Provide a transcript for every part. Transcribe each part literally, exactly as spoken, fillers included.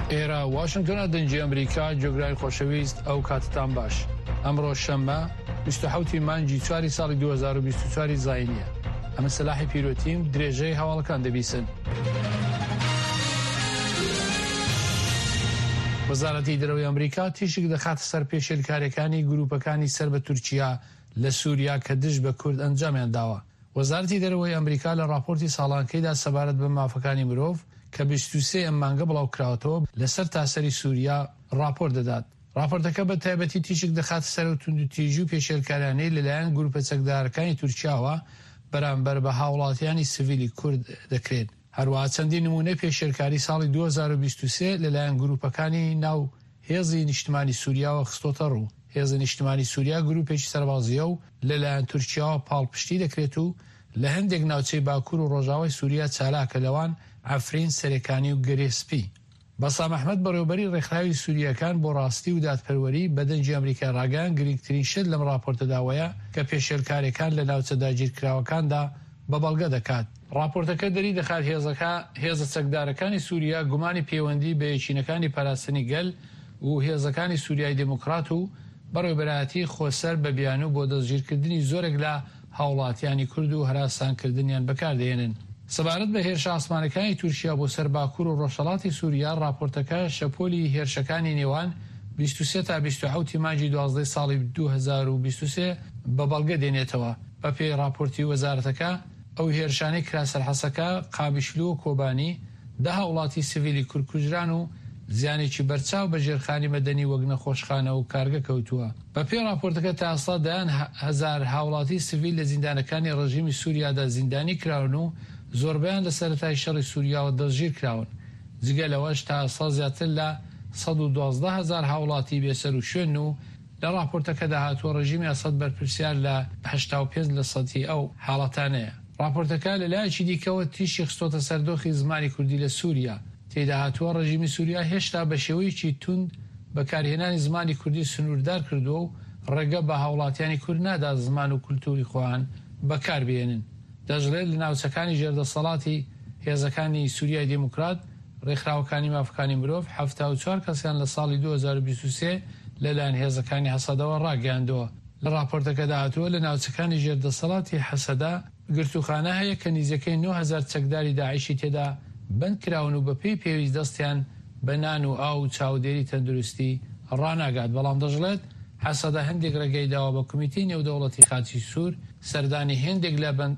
ئێرە واشنگتنە دەنجی ئەمریکا جۆگرای خۆشەویست ئەو کاتتان باش. ئەمڕۆ شەممە بیست و حەوتی مانگی چواری ساڵی دوو هەزار و بیست و چوار زاینیە. ئەمە سەلاحی پیرۆتیم درێژەی هەواڵەکان دەبیسن. وەزارەتی دەرەوەی ئەمریکا تیشک دەخاتە سەر پێشێلکاریەکانی گروپەکانی سەر بە تورکیا لە سووریا کە دژ بە کورد ئەنجامیان داوە. وەزارەتی دەرەوەی ئەمریکا لە راپۆرتی ساڵانکەیدا سەبارەت بە مافەکانی مرۆڤ کە بیست و سێ ئەم مانگە بڵاو کراوەتەوە لەسەر تاسەری سووریا راپۆرت دەدات. راپۆرتەکە بە تایبەتی تیشک دەخاتە سەر و توندوتیژی و پێشێلکاریانەی لەلایەن گروپە چەکدارەکانی تورکیاوە بەرامبەر بە هاوڵاتیانی سڤیلی کورد دەکرێت. هەروەها چەندین نمونەی پێشێلکاری ساڵی دوو هەزار و بیست و سێ لەلایەن گروپەکانی ناو هێزی نیشتمانی سووریاوە خستۆتە ڕوو. هێزی نیشتمانی سووریا گروپێکی سەربازیە و لەلایەن تورکیاوە پاڵپشتی دەکرێت و لە هەندێک ناوچەی باکوور و ڕۆژاوای سووریا چالاکە لەوان ئەفرین سەرەکانی و گرێسپی. بەسام ئەحمەد بەڕێوەبەری ڕێکخراوی سووریەکان بۆ ڕاستی و دادپەروەری بە دەنجی ئەمریکا ڕاگەیاند گرنگترین شت لەم راپۆرتەداوەیە کە پێشێلکاریەکان لە ناوچە داگیرکراوەکاندا بە بەڵگە دەکات. راپۆرتەکە دەری دەخات هێزەکە هێزە چەکدارەکانی سووریا گومانی پەیوەندی بە یەکینەکانی پاراستنی گەل و هێزەکانی سووریای دموکرات و بەڕێوەبەرایەتی خۆسەر بە بیان و بۆ دەستگیرکردنی زۆرێک لە هاوڵاتیانی کورد و هەراسانکردنیان بەکاردێنن. سەبارەت بە هێرشە ئاسمانەکانی تورکیا بۆ سەر باکوور و ڕۆژهەڵاتی سووریا راپۆرتەکە شەپۆلی هێرشەکانی نێوان بیست و سێ تا بیست و حەوت مانگی دوازدەی ساڵی دوو هەزار و بیست و سێ بە بەڵگە دێنێتەوە. بە پێی راپۆرتی وەزارەتەکە ئەو هێرشانەی کراسەرحەسەکە قابیشلو و کۆبانی دە هاوڵاتی سڤیلی کورکوژران و زیانێکی بەرچاو بە ژێرخانی مەدەنی وەک نەخۆشخانە و کارگە کەوتووە. بە پێی راپۆرتەکە تا ئێستا دەیان هەزار هاوڵاتی سڤیل لە زیندانەکانی ڕژیمی سووریادا زیندانی کراون و زۆربیان لە سەرەتای شەڕی سووریاوە دەستگیر کراون. جگە لەوەش تا ئێستا زیاتر لە سەد و دوازدە هەزار هاوڵاتی بێسەر و شوێن و لە راپۆرتەکەدا هاتووە ڕژیمی ئەسەد بەرپرسیار لە هەشتا و پێنج لە سەدی ئەو حاڵەتانەیە. راپۆرتەکە لەلایەکی دیکەوە تیشی خستۆتە سەردۆخی زمانی کوردی لە سووریا. تێدا هاتووە ڕژیمی سووریا هێشتا بە شێوەیەکی توند بەکارهێنانی زمانی کوردی سنووردار کردووە و ڕێگە بە هاوڵاتیانی کورد نادا زمان و کولتوری خۆیان بەکاربێنن. دەژڵێت لە ناوچەکانی ژێردەسەڵاتی هێزەکانی سووریای دموکرات ڕێکخراوەکانی مافەکانی مرۆڤ هەفتا و چوار کەسیان لە ساڵی دوو هەزار و بیست و سێ لەلایەن هێزەکانی حەسەدەوە ڕاگەیاندووە. لە راپۆرتەکەدا هاتووە لە ناوچەکانی ژێردەسەڵاتی حەسەدا گرتوخانە هەیە کە نزیەکەی نۆ هەزار چەکداری داعیشی تێدا بند کراون و بەپێی پێویست دەستیان بە نان و ئاو و چاودێری تەندروستی ڕاناگات. بەڵام دەژڵێت حەسەدا هەندێک ڕێگەی داوە بە کمیتی نێودەوڵەتی خاچی سوور سەردانی هێندێک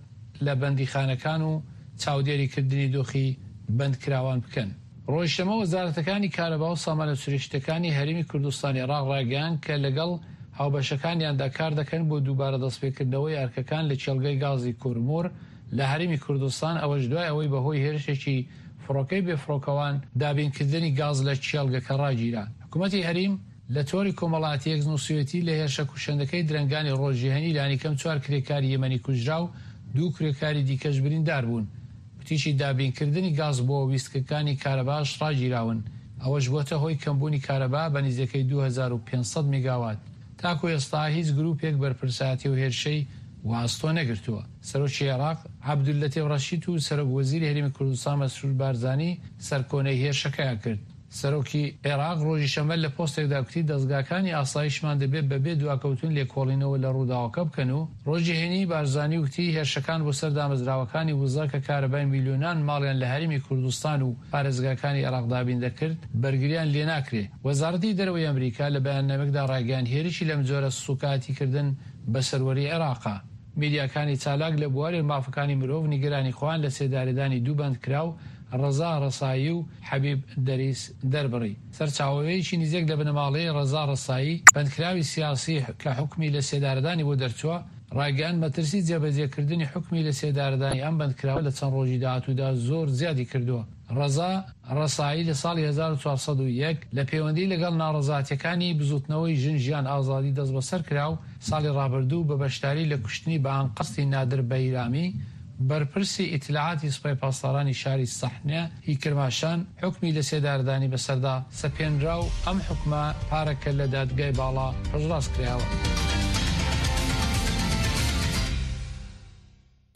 لە بەندیخانەکان و چاودێریکردنی دۆخی بەندکراوان بکەن. ڕۆژشەمە وەزارەتەکانی کارەبا و سامانە سروشتەکانی هەرێمی کوردستانی عێراق ڕاگەیاند کە لەگەڵ هاوبەشەکانیاندا کار دەکەن بۆ دووبارە دەستپێکردنەوەی ئەرکەکان لە چێلگەی گازی کورمۆر لە هەرێمی کوردستان، ئەوەش دوای ئەوەی بەهۆی هێرشێکی فڕۆکەی بێفڕۆکەوان دابینکردنی گاز لە چێلگەکە ڕاگیرا. حکوومەتی هەریم لە تۆری کۆمەڵایەتی یەکزنووسوێتی لە هێرشە کوشندەکەی درەنگانی ڕۆژجیهانی لانیکەم چوار کرێکاری یەمەنی کوژرا و دوو کرێکاری دیکەش بریندار بوون. پتیشی دابینکردنی گاز بۆ ویستکەکانی کارەباش ڕاگیراون. ئەوەش بووەتە هۆی کەمبوونی کارەبا بە نزیەکەی دوو هەزار و پێنج سەد میگاوات. تاکو ئێستا هیچ گروپێک بەرپرسایەتی و هێرشەی واستۆ نەگرتووە. سەرۆکی عێراق عەبدولەتیف ڕەشید و سەرۆک وەزیری هەرێمی کوردستان مەسرور بارزانی سەرکۆنەی هێرشەکەیان کرد. سەرۆکی عێراق ڕۆژی شەمە لە پۆستێکدا کوتی دەستگاکانی ئاسایشمان دەبێت بەبێ دواکەوتن لێکۆڵینەوە لە ڕووداوەکە بکەن و ڕۆژی هێنی بارزانی وتی هێرشەکان بۆ سەر دامەزراوەکانی وزە کە کارەبای میلیۆنان ماڵیان لە هەرێمی کوردستان و پارێزگاکانی عێراق دابین دەکرد بەرگریان لێ ناکرێ. وەزارەتی دەرەوەی ئەمریکا لە بەیاننامەیەکدا ڕاگەیاند هێرشی لەم جۆرە سوکاتیکردن بە سەروەری عێراقا. میدیاکانی چالاک لە بواری مافەکانی مرۆڤ نیگەرانی خۆیان لە سێدارێدانی دوو بەندکراو ڕەزا ڕەسایی و حەبیب دەریس دەربڕی. سەرچاوەیەکی نزیک لە بنەماڵەی ڕەزا ڕەسایی بەندکراوی سیاسی کە حکمی لە سێدارەدانی بۆ دەرچووە ڕاگەیاند مەترسی جێبەجێکردنی حکمی لە سێدارەدانی ئەم بەندکراوە لە چەند ڕۆژی داهاتوودا زۆر زیادی کردووە. ڕەزا ڕەسایی لە ساڵی هەزار و چوار سەد و یەک لە پەیوەندی لەگەڵ ناڕەزاتیەکانی بزوتنەوەی ژن ژیان ئازادی دەست بەسەر کرا و ساڵی ڕابردوو بە بەشداری لە کوشتنی بە ئانقەستی نادر بەیرامی بەرپرسی ئیتلاعاتی سوپای پاسدارانی شاری سەحنە هی کرماشان حکمی لە سێدارەدانی بەسەردا سەپێنرا و ئەم حکمە پارەکە لە دادگای باڵا ڕژڕاست کراوە.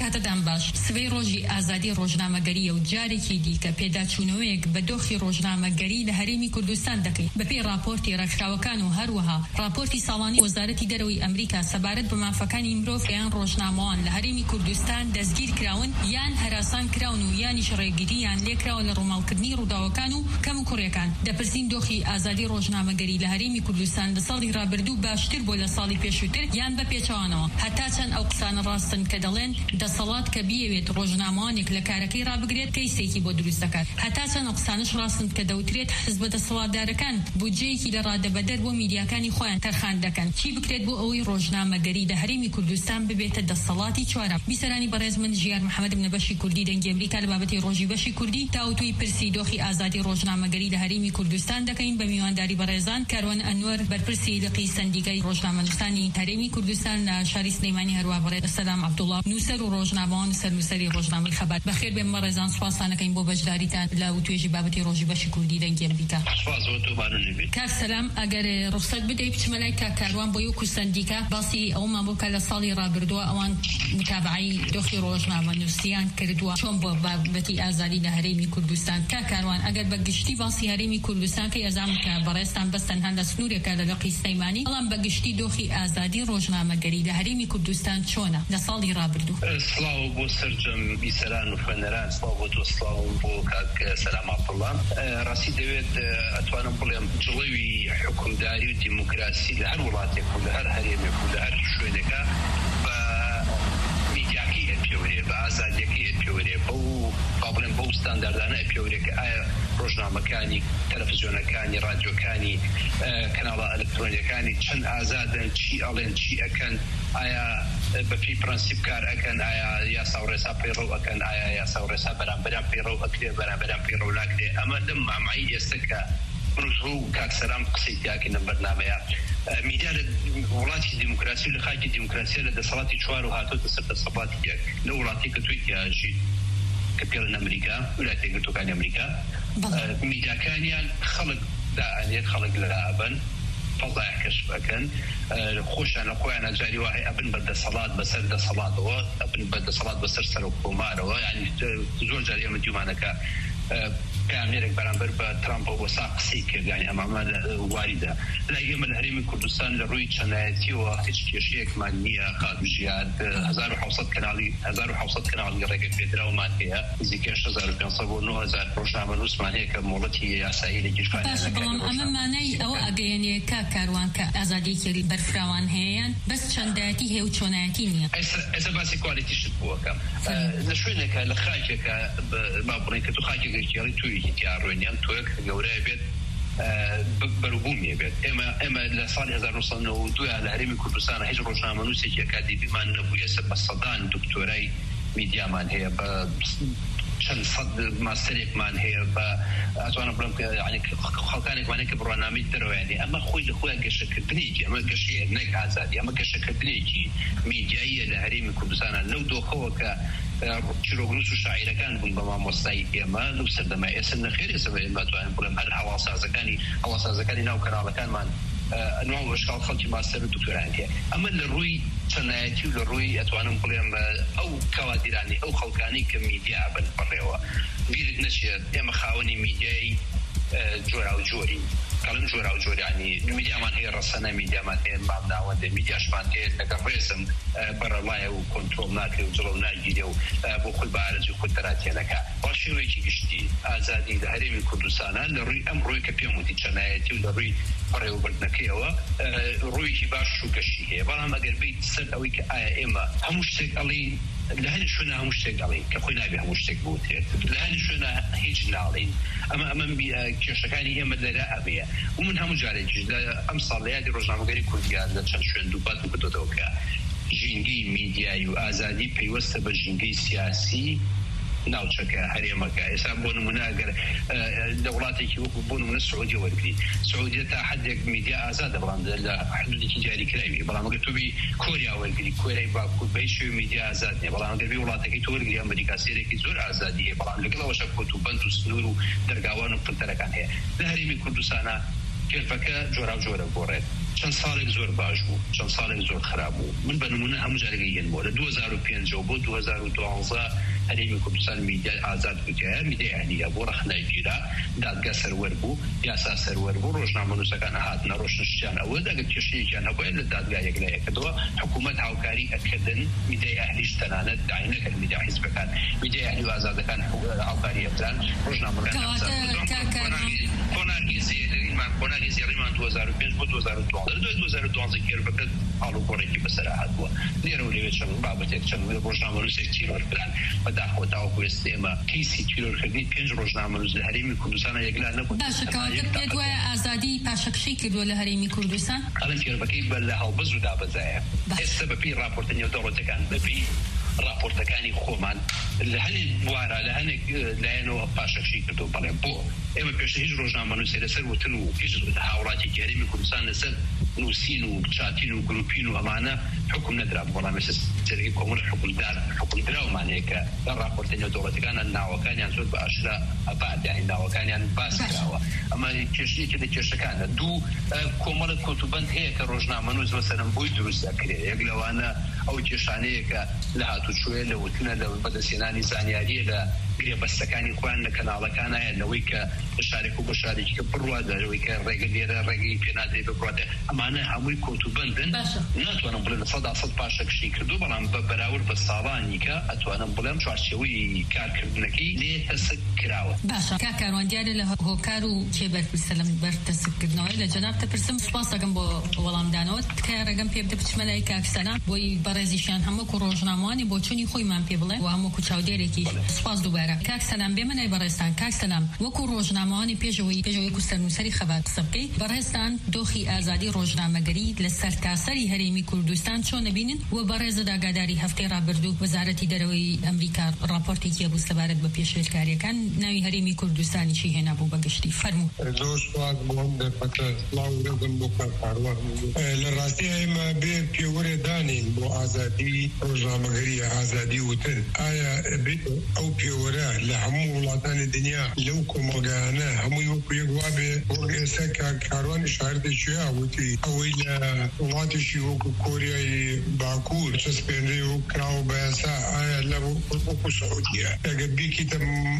کاتەدان باش سبەی ڕۆژی ئازادی ڕۆژنامەگەریە و جارێکی دیکە پێداچوونەوەیەک بە دۆخی ڕۆژنامەگەری لە هەرێمی کوردستان دەکەین بەپێی راپۆرتی ڕێکخراوەکان و هەروەها راپۆرتی ساڵانی وەزارەتی دەرەوەی ئەمریکا سەبارەت بە مافەکانی مرۆڤ یان ڕۆژنامەوان لە هەرێمی کوردستان دەستگیر کراون یان هەراسان کراون و یانیش ڕێگرییان لێکراوە لە ڕووماڵکردنی ڕووداوەکان و کەم و کوڕیەکان. دەپرسین دۆخی ئازادی ڕۆژنامەگەری لە هەرێمی کوردستان لە ساڵی ڕابردوو باشتر بۆ لە ساڵی پێشووتر یان بە پێچەوانەوە. هەتا چەند ئەو قسانە ڕاستن کە دەڵێن دەسەڵات کە بیەوێت ڕۆژنامەوانێک لە کارەکەی ڕابگرێت کەیسێکی بۆ دروست دەکات. هەتا چەند ئەو قسانش ڕاستن کە دەوترێت حزب دەسەڵاتدارەکان بودجەیەکی لە ڕادەبەدەر بۆ میدیاکانی خۆیان تەرخان دەکەن. چی بکرێت بۆ ئەوەی ڕۆژنامەگەری لە هەرێمی کوردستان ببێتە دەسەڵاتی چوارەم؟ بیسەرانی بەڕێز من ژیار محەممەد بنە بەشی کوردی دەنگی ئەمریکا لە بابەتی ڕۆژی بەشی کوردی تاوتوی پرسی دۆخی ئازادی ڕۆژنامەگەری لە هەرێمی کوردستان دەکەین بە میوانداری بەڕێزان کاروان ئەنوەر بەرپرسی لقی سندیگای ڕۆژنامەنووسانی هەرێمی کوردستان لە شاری سلەیمانی هەروە بەڕێز سەلام عەبدوڵڵا نووسەر و ڕۆژنامەوان سەرنووسەری ڕۆژنامەی خەبات. بەخێر بێم بەڕێزان سوپاسانەکەین بۆ بەشداریتان لە توێژی بابەتی ڕۆژی بەشی کوردی دەنگی ئەمریکا. کاک سەلام ئەگەر ڕخسەت بدەیت بچمە لای کاک کاروان بۆ یەک و سندیکا باسی ئەومان بۆ کە لە ساڵی ڕابردووە ئەوان متابعەی دۆخی ڕۆژنامەنووسیان کردووە چۆن بۆ بابەتی ئازادی لە هەرێمی کوردستان. کاک کاروان ئەگەر بە گشتی باسی هەرێمی کوردستان کە ئەزام کە بەڕێستان بەستەن هەندە سنوورێکە لە لقی سلەیمانی بەڵام بە گشتی دۆخی ئازادی ڕۆژنامەگەری لە هەرێمی کوردستان چۆنە لە ساڵی ڕابردوو؟ سڵاو بۆ سەرجەم بیسەران و خوێنەران، سڵاو بۆ تۆ، سڵاو بۆ کاک سەلام عەبدوڵڵا. ڕاستی دەوێت ئەتوانم بڵێم جڵەوی حکومداری و دیموکراسی لە هەر وڵاتێک و لە هەر هەرێمێک و لە هەر شوێنێکە بە میدیاکی ئەپێورێ بە ئازادیەکەی ئەپێورێ بەو بڵێم بەو ستانداردانە ئەپێورێ کە ئایا ڕۆژنامەکانی تەلەڤیزیۆنەکانی ڕادیۆکانی کەناڵە ئەلکترۆنیەکانی چەند ئازادن، چی ئەڵێن، چی ئەکەن، ئایا بەپی پرەنسیپ کار ئەکەن، ئایا یاسا و ڕێسا پەیڕەو ئەکەن، ئایا یاسا و ڕێسا بەرامبەران پەیڕەو ئەکرێ بەرامبەران پەیڕەو ناکرێ. ئەمە لەم مامایی ئێستا کە ڕوو کاکسەرام قسەی تیاکەی لەم بەرنامەیە میدیا لە وڵاتی دیموکراسی و لە خاکی دیموکراسی لە دەسەڵاتی چوار و هاتۆتە سەر دەسەڵاتی یەک لە وڵاتی کە توی تیاژی کە پێڵن ئەمریکا ویلایەتە یەکگرتووەکانی ئەمریکا میدیاکانیان خەڵک دائەنێت خەڵک لە ئابن فەزای کەشف ئەکەن خۆشیان لە خۆیان ئەجاری وایە ئەبن بەردەسەڵات بەسەر دەسەڵاتەوە ئەبن بەردەسەڵات بەسەر سەر و کۆمارەوە یعنی زۆر جار ئێمە دیومانەکە کامێرێک بەرامبەر بە ترامپەوە بۆ سا قسەی کرد یعنی ئەمامە واریدە. لای ئێمە لە هەرێمی کوردستان لە ڕووی چەنایەتیەوە هیچ کێشەیەکمان نییە. خاتوژیان هەزار و حەوسەد کەناڵی هەزار و حەوسەد کەناڵی ڕێگە پێدراومان هەیە نزیکە هەشت هەزار و پێنج سەد بۆ نۆ هەزار ڕۆژنامەنووسمان هەیە کە مۆڵەتی یاسایی لە گیرفانی باش بەڵام ئەمە مانای ئەوە ئەگەیەنێ کاک کاروان کە ئازادیەکی بەرفراوان هەیەیان بەس چەندایەتی هەیە و چۆنایەتی نییە. ئێستا باسی کوالیتیشت بووەکەم لە شوێنێکە لە خاکێکە با بڵێن کە تو خاکێکێکی توی دیاڕۆینیان تۆیەک گەورەیە بێت بەروبوومیە بێت. ئێمە ئێمە لە ساڵی هەزار و نۆ سەد و نۆ و دوو لە هەرێمی کوردستانە هیچ ڕۆژنامەنووسێکی ئەکادیمیمان نەبوو. ئێستا بە سەدان دکتۆرای میدیامان هەیە، بە چەند سەد ماستەرێکمان هەیە، بە ئەتوانم بڵێم کە یعنی خەڵکانێکمانەیە کە بڕوانامەی دەرەوەیانی ئەمە خۆی لە خۆیان گەشەکردنێکی ئەمە گەشەیە نەک ئازادی، ئەمە گەشەکردنێکی میدیاییە لە هەرێمی کوردستانە لەو دۆخەوە کە چیرۆگنووس و شاعیرەکان بوون بە مامۆستای ئێمە لەو سەردەمای ئێستا نەخێر ئێستا ئێمە توانین بڵێم هەر هەواڵسازەکانی هەواڵسازەکانی ناو کەناڵەکانمان ئەنواع و ئەشکال خەڵکی ماستەر و دکتۆران هەیە. ئەمە لە ڕووی چەنایەتی و لە ڕووی ئەتوانم بڵێم ئەو کەوادیرانی ئەو خەڵکانی کە میدیا بن بڕێوە بیرت نەچێت ئێمە خاوەنی میدیای جۆرا و جۆری کەڵم جۆرا و جۆریانی میدیامان هەیە ڕەسەنە میدیامان هەیە مامناوەندە میدیاشمان هەیە لەگەڵ ڕێزم بەرەڵایە و کۆنترۆڵ ناکرێ و جڵە و ناگیرێ و بۆ خۆی بە ئارەزی و خۆی تەراتێنەکە. بەڵام شێوەیەکی گشتی ئازادی لە هەرێمی کوردستانە لە ڕووی ئەم ڕووی کە پێم وتی چەنایەتی و لە ڕووی بەڕێوەبردنەکەیەوە ڕوویکی باش و گەشتی هەیە. بەڵام ئەگەر بیت سەر ئەوەی کە ئایا ئێمە هەموو شتێک ئەڵێ لە هەر شوێنە هەموو شتێک ئەڵێن کە خۆی نابێ هەموو شتێک بوتێت لە هەر شوێنە هیچ ناڵین. ئەمە ئەمە کێشەکانی ئێمە لەرە ئەبەیە و من هەموو جارێکیش لە ئەم ساڵ لە یادی ڕۆژنامەگەری کوردیان لە چەند شوێن دووبات و کردوتەوە کە ژینگەی میدیایی و ئازادی پەیوەستە بە ژینگەی سیاسی ناوچەکە هەرێمەکە. ئێستا بۆ نمونە ئەگەر لە وڵاتێکی وەکو بۆ نمونە سعودی وەرگری سعودیە تا حدێک میدیا ئازادە بەڵام لە حدودێکی جاریکراوی. بەڵام ئەگەر تۆ بی کۆریا وەرگری کۆریای باکوور بە هیچ شێوەی میدیا ئازاد نییە. بەڵام ئەگەر بی وڵاتێکی تۆ وەرگری ئەمریکا سێرێکی زۆر ئازادی هەیە بەڵام لەگەڵەوەشە کۆت و بەند و سنوور و دەرگاوان و پرتەرەکان هەیە. لە هەرێمی کوردستانە کێرفەکە جۆرا و جۆرە گۆڕێت چەند ساڵێک زۆر باش بوو چەند ساڵێک زۆر خراپ بوو من بە نمونە هەموو جارێکی هێنمەوە لە دوو هەزار و پێنج بۆ دوو هەزار و دوازدە هەرێمی کوردستان میدیای ئازاد بووتیایە میدیای ئەهلیە بۆ ڕەخنای گیرا دادگا سەروەر بوو یاسا سەروەر بوو ڕۆژنامە نووسەکان هاتنە ڕۆشنشتیان ئەوە ئەگەر کێشەیەکیان هەبووە لە دادگا یەکلایەکەدەوە حکوومەت هاوکاری ئەکردن میدیای ئەهلیش تەنانەت داعی نەکرد میدیای حیزبەکان میدیای ئەهلی و ئازادەکان هاوکاری ئەکران ڕۆژنامەکان کۆناگی زێریمان کۆناگی زێریمان دوو هەزار و پێنج بۆ دوو هەزار و دوازدە دوو هەزار و دوازدە کێربەکە هەڵوگۆڕێکی بەسەر هاتبووە لێرە و لێوێ چەند بابەتێک چەند ڕۆژنامە نووسێک تیرۆرکران بەداخەوە تاوەکو ئێستا ئێمە کەیسی تیرۆرکردنی پێنج ڕۆژنامە نووس لە هەرێمی کوردستانە یەکلا نەبوو. باشە کەواتە پێت وایە ئازادی پاشەکشەی کردووە لە هەرێمی کوردستان؟ ئەڵەن کێربەکەی بە لە هەڵبەز و دابەزایە ئێستا بەپێی راپۆرتە نێودەوڵەتەکان بەپێی راپۆرتەکانی خۆمان لە هەنێک بوارە لە هەنێک لایەنەوە پاشەکشی کردو بەڵێ بۆ ئێمە پێشتر هیچ ڕۆژنامە نووسێ لەسەر وتن و هیچ هاوڕاتی هەرێمی کوردستان لەسەر نووسین و چاتین و گروپین و ئەمانە حکم نەدرا بەڵام ئێستا سەرەکی کۆمەڵ حکومدار حکومدراومانەیە کە لە راپۆرتە نێودەوڵەتەکانە ناوەکانیان زۆر بە ئاشکرا ئەپادیان ناوەکانیان باس کراوە ئەمە کێشەیەکی لە کێشەکانە دوو کۆمەڵە کۆتوبەند هەیە کە ڕۆژنامە نووس مەسەلەن بۆی دروست دەکرێت یەک لەوانە ئەو کێشانەیە کە لە هاتوچۆیە لە وتنە لە بەدەستێنانی زانیاریە لە گرێبەستەکانی خۆیان لە کەناڵەکانایە لەوەی کە شارێک و بە شارێکی کە بڕوا دەرەوەی کە ڕێگە لێرە ڕێگەی پێنادرێت ببڕاتێ ئەمانە هەمووی کۆتوبەندن ناتوانم بڵێن سەدا سەد پاشەکشی کردو بەڵام بە بەراورد بە ساڵانی کە ئەتوانم بڵێم چوارچێوەی کارکردنەکەی لێ تەسک کراوە. باشە کاکاروان دیارە لە هۆکار و کێبەرپرسە لەم بەرتەسکردنەوەی لە جەناب تەپرسم سوپاس دەکەم بۆ وەڵامدانەوە تکایە ڕێگەم پێ بدە بچمە لای کاکسەنا بۆی بەڕێزیشیان هەموو ڕۆژنامەوانی بۆ چوونی خۆیمان پێ بڵێ و هەموو چاودێرێکی سوپاس دووبارە. کاکسەلام بێمە نای بەڕێستان کاکسەلام وەکو ڕۆژنامەوانی پێشەوەی پێشەوەی کوسەرنووسەری خەبات قسە بکەیت بەڕێستان دۆخی ئازادی ڕۆژنامەگەری لە سەرتاسەری هەرێمی کوردستان چۆن نبینن و بەڕێزە داگاداری هەفتەی ڕابردوو وەزارەتی دەرەوەی ئەمریکا راپۆرتێکی هەبوو سەبارەت بە پێشێلکاریەکان ناوی هەرێمی کوردستانیشی هێنا بوو بەگشتی فەرموو. زۆر سوپاس بۆم دەرفەتە سڵاو دەکەم بۆ کارکاروان. لە ڕاستی ئێمە بێ پێوەرێ دانین بۆ ئازادی ڕۆژنامەگەری ئازادی وتن ئایا ئەو پێوەرە لە هەموو وڵاتانی دنیا لەو کۆمەلگانە هەمووی وەکو یەک وابێ بۆ ئێستا کارکاروانی شاردێکیە وتی ئەوەی لە وڵاتێکی وەکو کۆریای باکوور چەسپێنرێ و کراوە بە یاسا ئایا لە وەکو سعودیە ئەگەر بیکیتە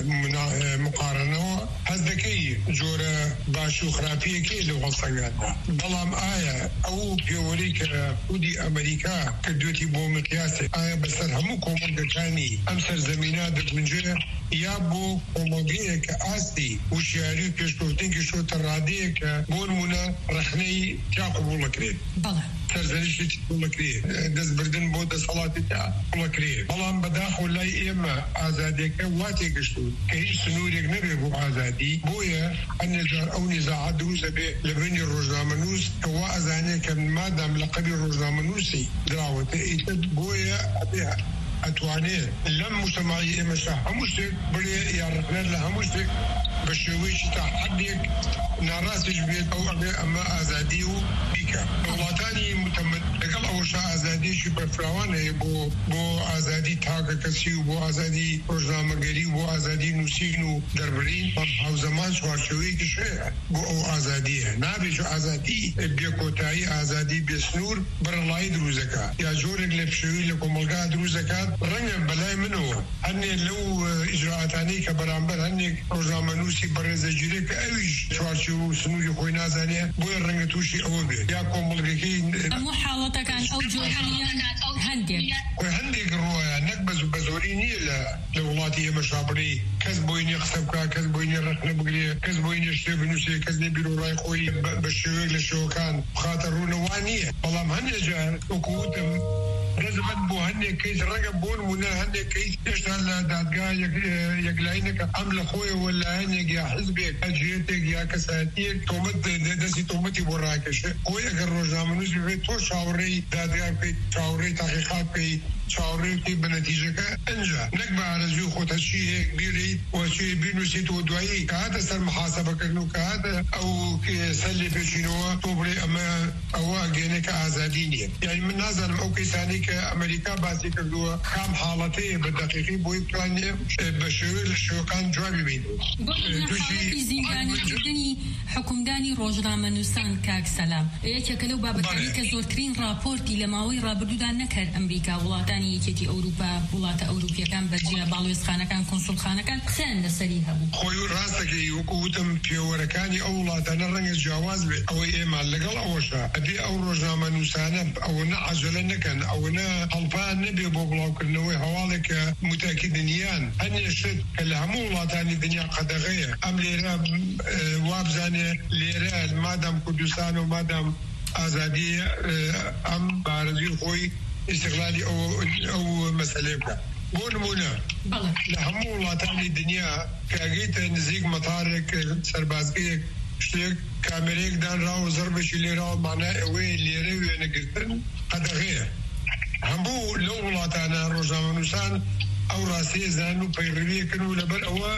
مقارنەوە هەز دەکەی جۆرە باش و خراپیەکەی لە وەڵسەنگاندا بەڵام ئایا ئەو پێوەرەی کە خودی ئەمریکا کردوێتی بۆ مقیاسێ ئایا بەسەر هەموو کۆمەلگەکانی ئەم سەرزەمینە دەبنجێ یا بۆ کۆمەلگەیە کە ئاستی وشیاری و پێشکەوتنێکی شۆتە ڕادەیە کە بۆ نمونە ڕەخنەی تا قبوڵەکرێت سەرزەریشێکی قبوڵەکرێت دەستبردن بۆ دەسەڵاتی تا قبوڵەکرێت بەڵام بەداخەوە لای ئێمە ئازادیەکە وا تێگەشتوون کە هیچ سنوورێک نەبێ بۆ ئازادی بۆیە ئەنێجار ئەو نیزاعەت دروست دەبێ لە بینی ڕۆژنامەنووس کە وا ئەزانێت کە مادام لە قەبی ڕۆژنامەنووسی دراوەتە ئیتر بۆیە ئەبێ ئەتوانێت لەم مجتەماعی ئێمەشا هەموو شتێک بڵێ یا ڕەخنەر لە هەموو شتێک بە شێوەیەکی تا حەدێک ناڕاستیش بێت ئەو ئەبێ ئەمە ئازادی و بیکە وڵاتانی متەمەد لەگەڵ ئەوەشا ئازادیشی بەرفراوان هەیە بۆ بۆ ئازادی تاکە کەسی و بۆ ئازادی ڕۆژنامەگەری و بۆ ئازادی نووسین و دەربڕین هاوزەمان چوارچێوەیەکیش هەیە بۆ ئەو ئازادیە نابێت ئازادی بێکۆتایی ئازادی بێسنوور بەرەڵایی دروستەکە یا جۆرێک لە پشێوی لە کۆمەلگا دروست دەکات ڕەنگە بەلای منەوە هەنێ لەو ئیجراعاتانەی کە بەرامبەر هەنێک ڕۆژنامەنووسی بەڕێزەگیرێ کە ئەویش چوارچێوە و سنووری خۆی نازانێت بۆیە ڕەنگە تووشی ئەوە بێت یا کۆمەلگەکەی هەموو حاڵەتەکان ئەو جۆرانە هەندێک هەندێک ڕۆیە نەک بە زۆری نییە لە لە وڵاتی ئێمە شاپڕی کەس بۆی نیە قسە بکات کەس بۆی نیە ڕەخنە بگرێ کەس بۆی نیە شتێ بنووسێ کەس نێ بیرۆڕای خۆی بە شێوەیەک لە شێوەکان بخاتە ڕوونەوە نییە بەڵام هەندێک جار وەکووتم رزبت بو هندێک کەیس ڕەنگە بۆ نمونە هەندێک کەیس هێشتا لە دادگا یەکلاینەکە ئەم لە خۆی وەلا هەندێک یا حزبێک ئەجێتێک یا کەساتیەک تۆمەت دەستی تۆمەتی بۆ ڕاکێشێ خۆی ئەگەر ڕۆژنامەنووس بێت تۆ چاوەڕێی دادگا بکەیت چاوەڕێی تاقیقات بکەیت چاوەڕێی بە نەتیجەکە ئەنجا نەک بە ئارەزوی خۆتە چی هەیە بیرەیت وەچێ بینوسیت و دوایی کە هاتە سەر محاسەبەکردن و کە هاتە ئەو سەر لێ پێچینەوە تۆ بڵێ ئەمە ئەوە گەێنێ کە ئازادی نییە. یعنی من نازانم ئەو کەسانی کە ئەمریکا باسی کردووە خام حاڵەتەیە بە دەقیقی بۆی پلانێ بە شێوەیە لە شێوەکان جوابی بین. زیندانیکردنی حکومدانی ڕۆژنامەنووسان کاک سەلام یەکێکە لەو بابەتانی کە زۆرترین راپۆرتی لە ماوەی ڕابردوودا نەکرد ئەمریکا وڵاتانی یەکێتی ئەوروپا وڵاتە ئەوروپیەکان بەجێ باڵوێزخانەکان کۆنسوڵخانەکان قسەیان لەسەری هەبوو. خۆی ڕاستەکەی وەکوتم پێوەرەکانی ئەو وڵاتانە ڕەنگە جیاواز بێت ئەوەی ئێمە لەگەڵ ئەوەشە ئەبێ ئەو ڕۆژنامەنووسانە ئەوە نە عەجەلە نەکەن ئەوە نە هەڵپان نەبێ بۆ بڵاوکردنەوەی هەواڵێکە متاکیدنیان هەنێشت کە لە هەموو وڵاتانی دنیا قەدەغەیە ئەم لێرە وابزانێ لێرە مادام کوردستان و مادام ئازادی ئەم بارەزوی خۆی استقلالی ئەو مەسەلێ بکە. بۆ نمونە لە هەموو وڵاتانی دنیا کاگەیتە نزیک مەتارێک سەربازگەیەک شتێک کامێرەیەک دانراوە زەربەشی لێراوە مانای ئەوەی لێرە وێنەگرتن قەدەغەیە. هەموو لەو وڵاتانە ڕۆژنامەنووسان ئەو ڕاستیە زان و پەیڕەویەکردن و لەبەر ئەوە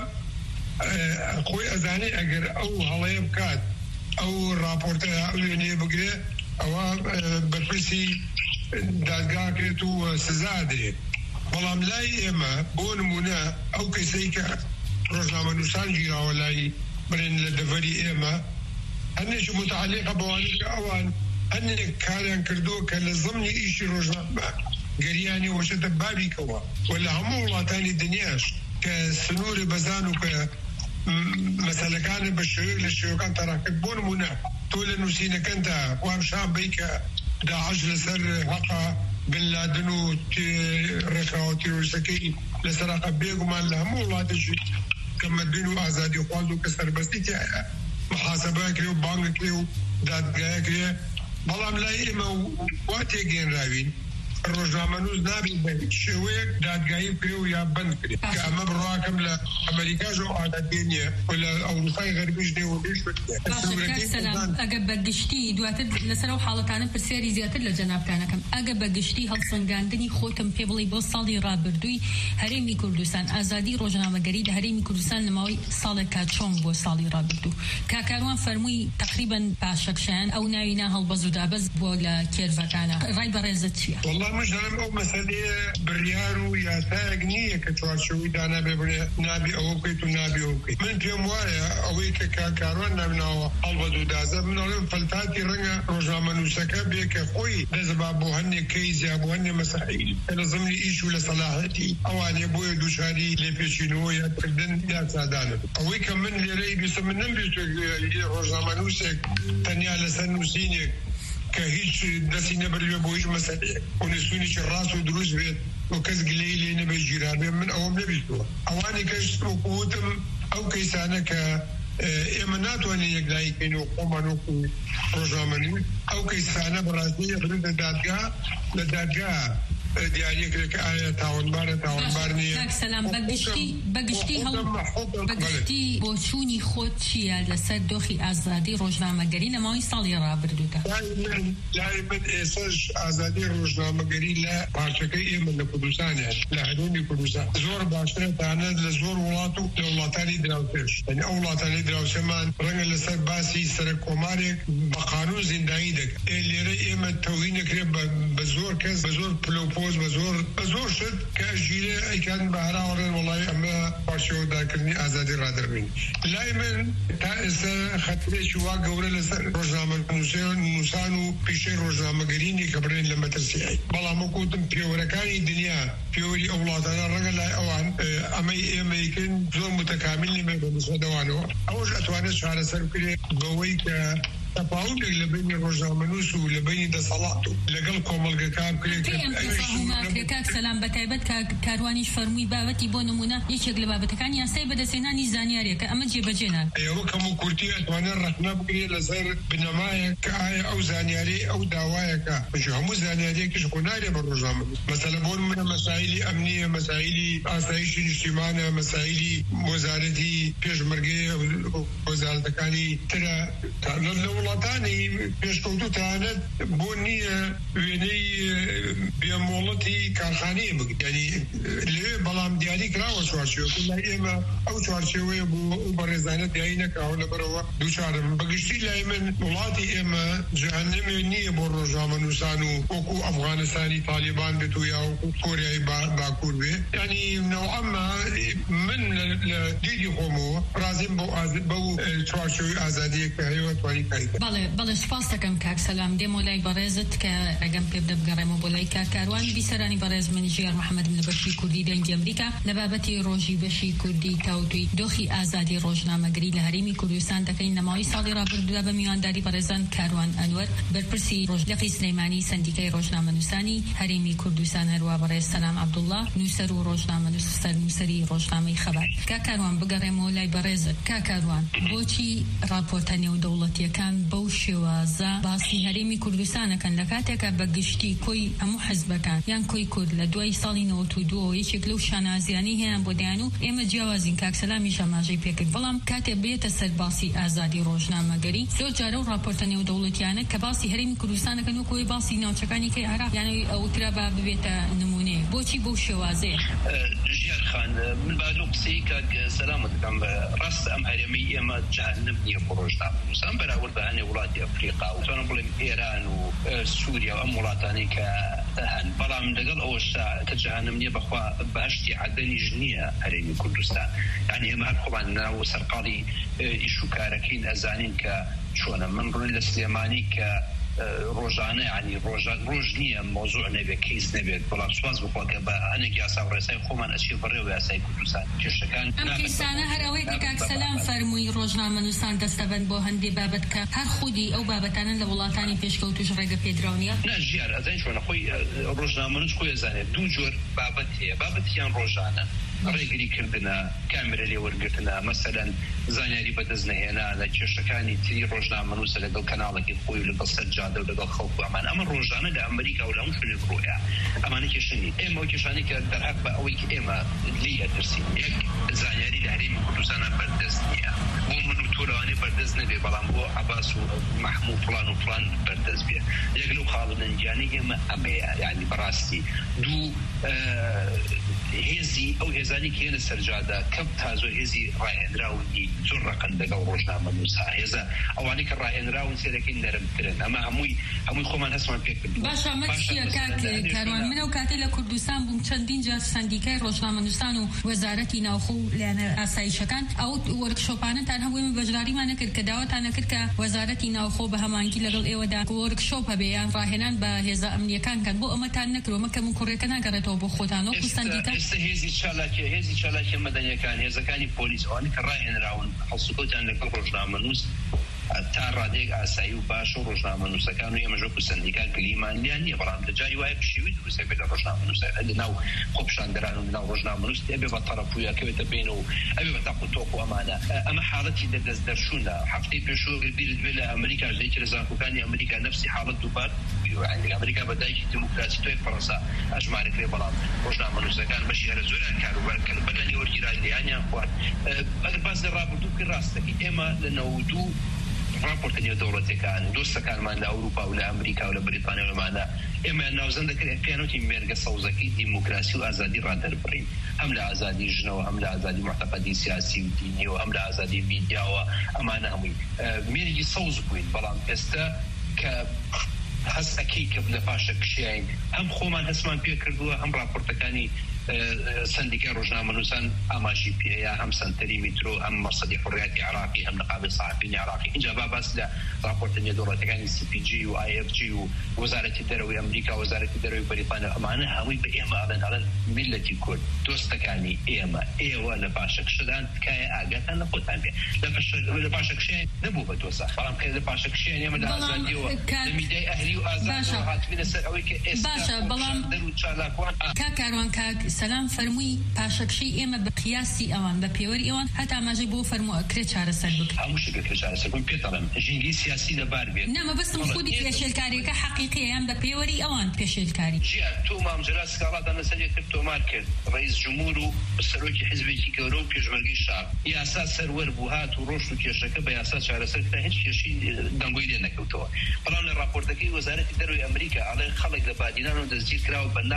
خۆی ئەزانێ ئەگەر ئەو هەڵەیە بکات ئەو راپۆرتە وێنەیە بگرێ ئەوە بەرپرسی دادگاکرێت و سزا درێت. بەڵام لای ئێمە بۆ نمونە ئەو کەسەی کە ڕۆژنامەنووسان گیراوە لای برێن لە دەڤەری ئێمە هەندێکی متعلقە بەوانەی کە ئەوان هەندێک کاریان کردووە کە لە زەمنی ئیشی ڕۆژنامە گەریانی وەشەتە بابیکەوە و لە هەموو وڵاتانی دنیاش کە سنووری بەزان و کە مەسەلەکانە بە شێوەیەک لە شێوەکان تەڕاکرد. بۆ نمونە تۆ لە نووسینەکەندا وام شام بەی کە داعش لەسەر حەقا بن لادن و ڕێکخراوە تیرۆریستەکەی لەسەر حەقا بێگومان لە هەموو وڵاتێکی کە مەدبین و ئازادی خواز و کە سەربەستی تایە محاسەبە کرێ و بانگ کرێ و دادگایە کرێ. بەڵام لای ئێمە وا تێگەێنراوین ڕۆژنامەنووس نابێت بە شێوەیەک دادگایی کرێ و یا بند کرێت کە ئەمە بڕواکەم لە ئەمریکاش و عادەتێ نییە و لە ئەوروپای غەربیش نێ و بێش ئەگە بەگشتی دواتر لەسەر ئەو حاڵەتانە پرسیاری زیاتر لە جەنابکانەکەم ئەگە بەگشتی هەڵسەنگاندنی خۆتم پێ بڵێ بۆ ساڵی ڕابردووی هەرێمی کوردستان ئازادی ڕۆژنامەگەری لە هەرێمی کوردستان لە ماوەی ساڵێکا چۆن بۆ ساڵی ڕابردوو کاکاروان فەرمووی تقریباً پاشەکشیان ئەو ناوی ناهەڵبەز و دابەز بۆ لە کێرڤەکانە ڕای بەڕێزت چییە؟ مەژەرم ئەو مەسەلەیە بڕیار و یاسایەک نییە کە چوارچێوەی دانا بێ بڵێ نابی ئەوە بکەیت و نابی ئەوە بکەیت. من پێم وایە ئەوەی کە کاکاروان نامناوە هەڵبەز و دازە منەڵێم فەلتاتی ڕەنگە ڕۆژنامەنووسەکە بێ کە خۆی دەزەبا بۆ هەندێک کەیزیا بۆ هەندێک مەسائیل کە لە زەمنی ئیش و لە سەلاحەتی ئەوانێ بۆیە دووشاری لێپێچینەوە یادکردن یا سادانە. ئەوەی کە من لێرەی بیستم من نەمبێت ڕۆژنامەنووسێک تەنیا لەسەر نووسینێک کە هیچ دەستی نەبەروێ بۆ هیچ مەسەلەیەک و نووسینێکی ڕاست و دروست بێت و کەس گلەی لێ نەبێت ژیرابێ من ئەوەم نەبیستەوە. ئەوانی کەش وەکوتم ئەو کەیسانە کە ئێمە ناتوانین یەکلاییکەین و خۆمان وەکو ڕۆژنامەنووس ئەو کەیسانە بەڕاستی بڕێتە دادگا لە دادگا دیاریەکرێت کە ئایا تاوانبارە تاوانبار نییە. سەلام بەگشتی بەگشتی هەڵ بەگشتی بۆچوونی خۆت چییە لەسەر دۆخی ئازادی ڕۆژنامەگەری لە ماوەی ساڵی ڕابردوودا؟ لای من ئێساش ئازادی ڕۆژنامەگەری لە پارچەکەی ئێمە لە کوردستانە لە هەرێمی کوردستان زۆر باشترە تانەت لە زۆر وڵات و لە وڵاتانی دراوسێش. یعنی ئەو وڵاتانی دراوسێمان ڕەنگە لەسەر باسی سەرک کۆمارێک بە قانون زیندایی دەکەن. لێرە ئێمە تەوهین نەکرێت بە زۆر کەس بە زۆر پلۆپۆز بە زۆر بە زۆر شت کە ژیرە ئەیکان بە هەراوەڕێن وەڵای ئەمە پاشێوەداکردنی ئازادی ڕادەبین. لای من تا ئێستا خەترێکی وا گەورە لەسەر ڕۆژنامەنووسان و پیشەی ڕۆژنامەگەرینی کە بڕێن لە مەترسیایی. بەڵام وەکوتم پێوەرەکانی دنیا پێوەری ئەو وڵاتانە ڕەنگە لای ئەوان ئەمەی ئێمەیکن زۆر متەکامیل نیمە بە مسەدەوانەوە ئەوەش ئەتوانێت چارەسەر بکرێت بەوەی کە تەفاوتێک لە بینی ڕۆژنامەنووس و لە بینی دەسەڵات و لەگەڵ کۆمەڵگەکان بکرێت. کاک سەلام بەتایبەت کاروانیش فەرمووی بابەتی بۆ نمونە یەکێک لە بابەتەکانی یاسای بەدەستهێنانی زانیاریەکە ئەمە جێبەجێ ناکرێت. ئێوە کەم و کورتی ئەتوانێت ڕەخنە بکرێت لەسەر بنەمایەک کە ئایا ئەو زانیاری ئەو داوایەکە هەموو زانیاریەکیش خۆ نارێ بە ڕۆژنامەنووس. مەسەلە بۆ نمونە مەسائیلی ئەمنیە، مەسائیلی ئاسایشی نیشتیمانە، مەسائیلی وەزارەتی پێشمەرگەیە وەزارەتەکانی ترە لە وڵاتانی پێشکەوتوتانت بۆ نییە وێنەی بێمۆڵەتی کارخانەیە بگرێت یعنی لەوێ بەڵام دیاری کراوە چوارچێوە لای ئێمە ئەو چوارچێوەیە بۆ ئەو بەڕێزانە دیاری نەکراوە لەبەرەوە دووچارم بەگشتی لای من وڵاتی ئێمە جەهەنەمێ نییە بۆ ڕۆژنامەنووسان و وەکو ئەفغانستانی تالیبان بێت و یا وەکو کۆریای باکوور بێ ینی نەوەما من لە دیدی خۆمەوە رازیم بۆ بەو چوارچێوەی ئازادیە کە هەیە توانی کاری کرد. بەڵێ بەڵێ سپاس دەکەم کاک سەلام دێمە لای بەڕێزت کە ئەگەم پێ بدە بگەڕێمە بۆ لای کارکاروان بیسەرانی بەڕێز من ژیار محەممەدم لە بەشی کوردی دەنگی ئەمریکا لە بابەتی ڕۆژی بەشی کوردی تاوتوی دۆخی ئازادی ڕۆژنامەگری لە هەرێمی کوردستان دەکەین نەماوەی ساڵی ڕابردوودا بە میوانداری بەڕێزان کاروان ئەنوەر بەرپرسی ڕۆژلەقی سلەیمانی سندیکای ڕۆژنامەنووسانی هەرێمی کوردستان هەروە بەڕێز سەلام عەبدوڵڵا نووسەر و ڕۆژنامەنووس نووسەری ڕۆژنامەی خەبات. کاکاروان بگەڕێمەوە لای بەڕێزت. کاکاروان بۆچی راپۆرتە نێودەوڵەتیەکان بەو شێوازە باسی هەرێمی کوردستانەکەن لە کاتێکە بەگشتی کۆی هەموو حزبەکان یان کۆی کورد لە دوای ساڵی نەوەت و دووە یەکێک لەو شانازیانی هەیە بۆ دەیان و ئێمە جیاوازین کاکسەلامی ژەماژەی پێکرد بەڵام کاتێ بێتە سەر باسی ئازادی ڕۆژنامەگەری زۆر جارە و راپۆرتە نێودەوڵەتیانە کە باسی هەرێمی کوردستانەکەن و کۆی باسی ناوچەکانی کەی عێراق یانەوەی ئەوترا با ببێتە نمونێ بۆچی بەو شێوازەیە؟ ژیار خان من با لەو قسەی کاک سەلامت دەکەم ڕاست ئەم هەرێمی ئێمە جەهەنەم نییە بۆ ڕۆژنامەنووسان بەراورد بە هەنێ وڵاتی ئەفریقا و توانم بڵێم ئێران و سووریا و ئەم وڵاتانەی کە هەن بەڵام لەگەڵ ئەوەشتا کە جەهەنەم نییە بەخوا بەهەشتی عەدەنیش نییە هەرێمی کوردستان یعنی ئێمە هەر خۆمان ناو سەرقاڵی ئیش و کارەکەین ئەزانین کە چۆنە من ڕۆی لە سلێمانی کە ڕۆژانە ینی ڕۆژ نییە مۆزوع نەبێت کەیس نەبێت بەڵام سواز بخوا کە بە هەنێک یاسا و ڕێسای خۆمان ئەچی بەڕێوە یاسای کوردستان کێشەکان ئەم کەیسانە هەر ئەوەی کە کاک سەلام فەرمووی ڕۆژنامەنووسان دەستەبەند بۆ هەندێک بابەت کە هەر خودی ئەو بابەتانە لە وڵاتانی پێشکەوتوش ڕێگە پێدراو نیە؟ نا ژیار ئەزانین چۆنە خۆی ڕۆژنامەنووس خۆی ئەزانێت دوو جۆر بابەت هەیە بابەتیان ڕۆژانە ڕێگری کردنە کامرە لێوەرگرتنە مەسەلەن زانیاری بەدەست نەهێنا لە کێشەکانی تری ڕۆژنامەنووسە لەگەڵ کەناڵێکی خۆی و لەگەڵ سەرجادە و لەگەڵ خەڵک ئەمان ئەمە ڕۆژانە لە ئەمریکا و لە هەموو شوێنێک ڕۆیە ئەمانە کێشەنی ئێمە ئەو کێشانەی کە دەرهەق بە ئەوەی کە ئێمە لی ئەترسین یەک زانیاری لە هەرێمی کوردستانە بەردەست نییە بۆ من و تۆ بەردەست نەبێ بەڵام بۆ عەباس و مەحموود فڵان و فڵان بەردەست بێ یەک لەو خاڵەنجیانەی ئێمە ئەمەیە یعنی بەڕاستی دوو هێزی ئەو هێزانی کە هێنە سەرجادە کەم تازۆ هێزی ڕاهێنراونی زۆر ڕقن لەگەڵ ڕۆژنامەنووسا هێزە ئەوانەی کە ڕاهێنراون سێرەکەی نەرمترن ئەمە هەمووی هەمووی خۆمان هەستمان پێ کرد. باشە ئەمە چییە کاک کاروان؟ من ئەو کاتێ لە کوردستان بووم چەندین جار سەندیکای ڕۆژنامەنووسان و وەزارەتی ناوخۆ و لایەنە ئاسایشەکان ئەو وەرکشۆپانەتان هەمووی بەشداریمان نەکرد کە داواتان نەکرد کە وەزارەتی ناوخۆ بە هەمانگی لەگەڵ ئێوەدا وەرکشۆپ هەبێ یان ڕاهێنان بە هێزە ئەمنیەکان کەن بۆ ئەمەتان نەکرۆ مەکەم و کوڕێکە ناگەڕێتەوە بۆ خۆتان وەکو سەندیکا هێزی چالاکی هێزی چالاکی مەدەنیەکان هێزەکانی پۆلیس ئەوانەی کە ڕاهێنراون هەڵسوکەوتیان لەگەڵ ڕۆژنامەنووس تا ڕادێک ئاسایی و باش و ڕۆژنامەنووسەکان و ئێمە ژۆک و سەندیکا گلیمان لیان نییە بەڵام لە جاری وایە پشێوی دروستە بێت لە ڕۆژنامەنووسە لەناو خۆپیشاندەران و لەناو ڕۆژنامەنووس ئەبێ بە تەڕەپویەکەوێتە بین و ئەبێ بە تاق و تۆق و ئەمانە ئەمە حاڵەتی لەدەست دەرچوونە هەفتەی پێشوە بیرت بێت لە ئەمریکا ژێکی لە زانکۆکانی ئەمریکا نەفسی حاڵەت دووبار ئەمریکا بەدایکی دموکراسی توی فەڕەنسا ئەژمارەکرێ بەڵام ڕۆژنامەنووسەکان بەشی هەرە زۆریان کاروبار کرد بەلانی وەرگیرای لیانیان خوارد ئەگەر باس لە ڕابردوو کرد ڕاستەکە ئێمە لە نەودوو راپۆرتە نێودەوڵەتیەکان دۆستەکانمان لە ئەوروپا و لە ئەمریکا و لە بریتانیا و لەمانە ئێمە ناوزەند دەکرێت پێیانوتی مێرگە سەوزەکەی دیموکراسی و ئازادی ڕادەربڕین هەم لە ئازادی ژنەوە هەم لە ئازادی معتەقەدی سیاسی و دینی و هەم لە ئازادی میدیاوە ئەمانە هەمووی مێرگی سەوز بووین بەڵام ئێستا کە هەست ئەکەی کە لە پاشە کشیین هەم خۆمان هەستمان پێ کردووە هەم راپۆرتەکانی سندیکای ڕۆژنامەنووسان ئاماژی پێەیە هەم سنتەری میترۆ هەم مەرسەدی حڕیەتی عراقی هەم نقابەی سەحافینی عراقی اینجا با باس لە راپۆرتە نێودەوڵەتیەکانی سی پی جی و آی اف جی و وەزارەتی دەرەوەی ئەمریکا و وەزارەتی دەرەوەی بەریتانیا ئەمانە هەمووی بە ئێمە ئەڵێن ئەڵێن میلەتی کورد دۆستەکانی ئێمە ئێوە لە پاشەکشەدان تکایە ئاگاتان لە خۆتان بێ لە پاشەکشیان نەبوو بە دۆسە بەڵام کە لە پاشەکشیان ئێمە لە ئازادیەوە لە میدیای ئەهلی و ئازاد هاتوینە سەر ئەوەی کە ئێستا بەڵام کاکاروان کاک سەلام فەرمووی پاشەکشەی ئێمە بە قیاسی ئەوان بە پێوەری ئەوان هەتا ئاماژەی بۆ فەرمووە کرێ چارەسەر بکرێت هەموو شتێک چارەسەر بکرێت پێ دەڵێم ژینگی سیاسی لەبار بێت نەمە بەستم خودی پێشێلکاریەکە حەقیقیە یان بە پێوەری ئەوان پێشێلکاری ژیان تۆ مامجرا سکاڵاتان لەسەر کرد تۆمار کرد ڕئیس جمهور و سەرۆکی حیزبێکی گەورە و پێشمەرگەی شار یاسا سەروەر بوو هات و ڕۆشت و کێشەکە بە یاسا چارەسەر کرد هیچ کێشی دەنگۆی لێ نەکەوتەوە بەڵام لە راپۆرتەکەی وەزارەتی دەرەوەی ئەمریکا ئەڵێ خەڵک لە بادینان و دەستگیر کراوە بە ناو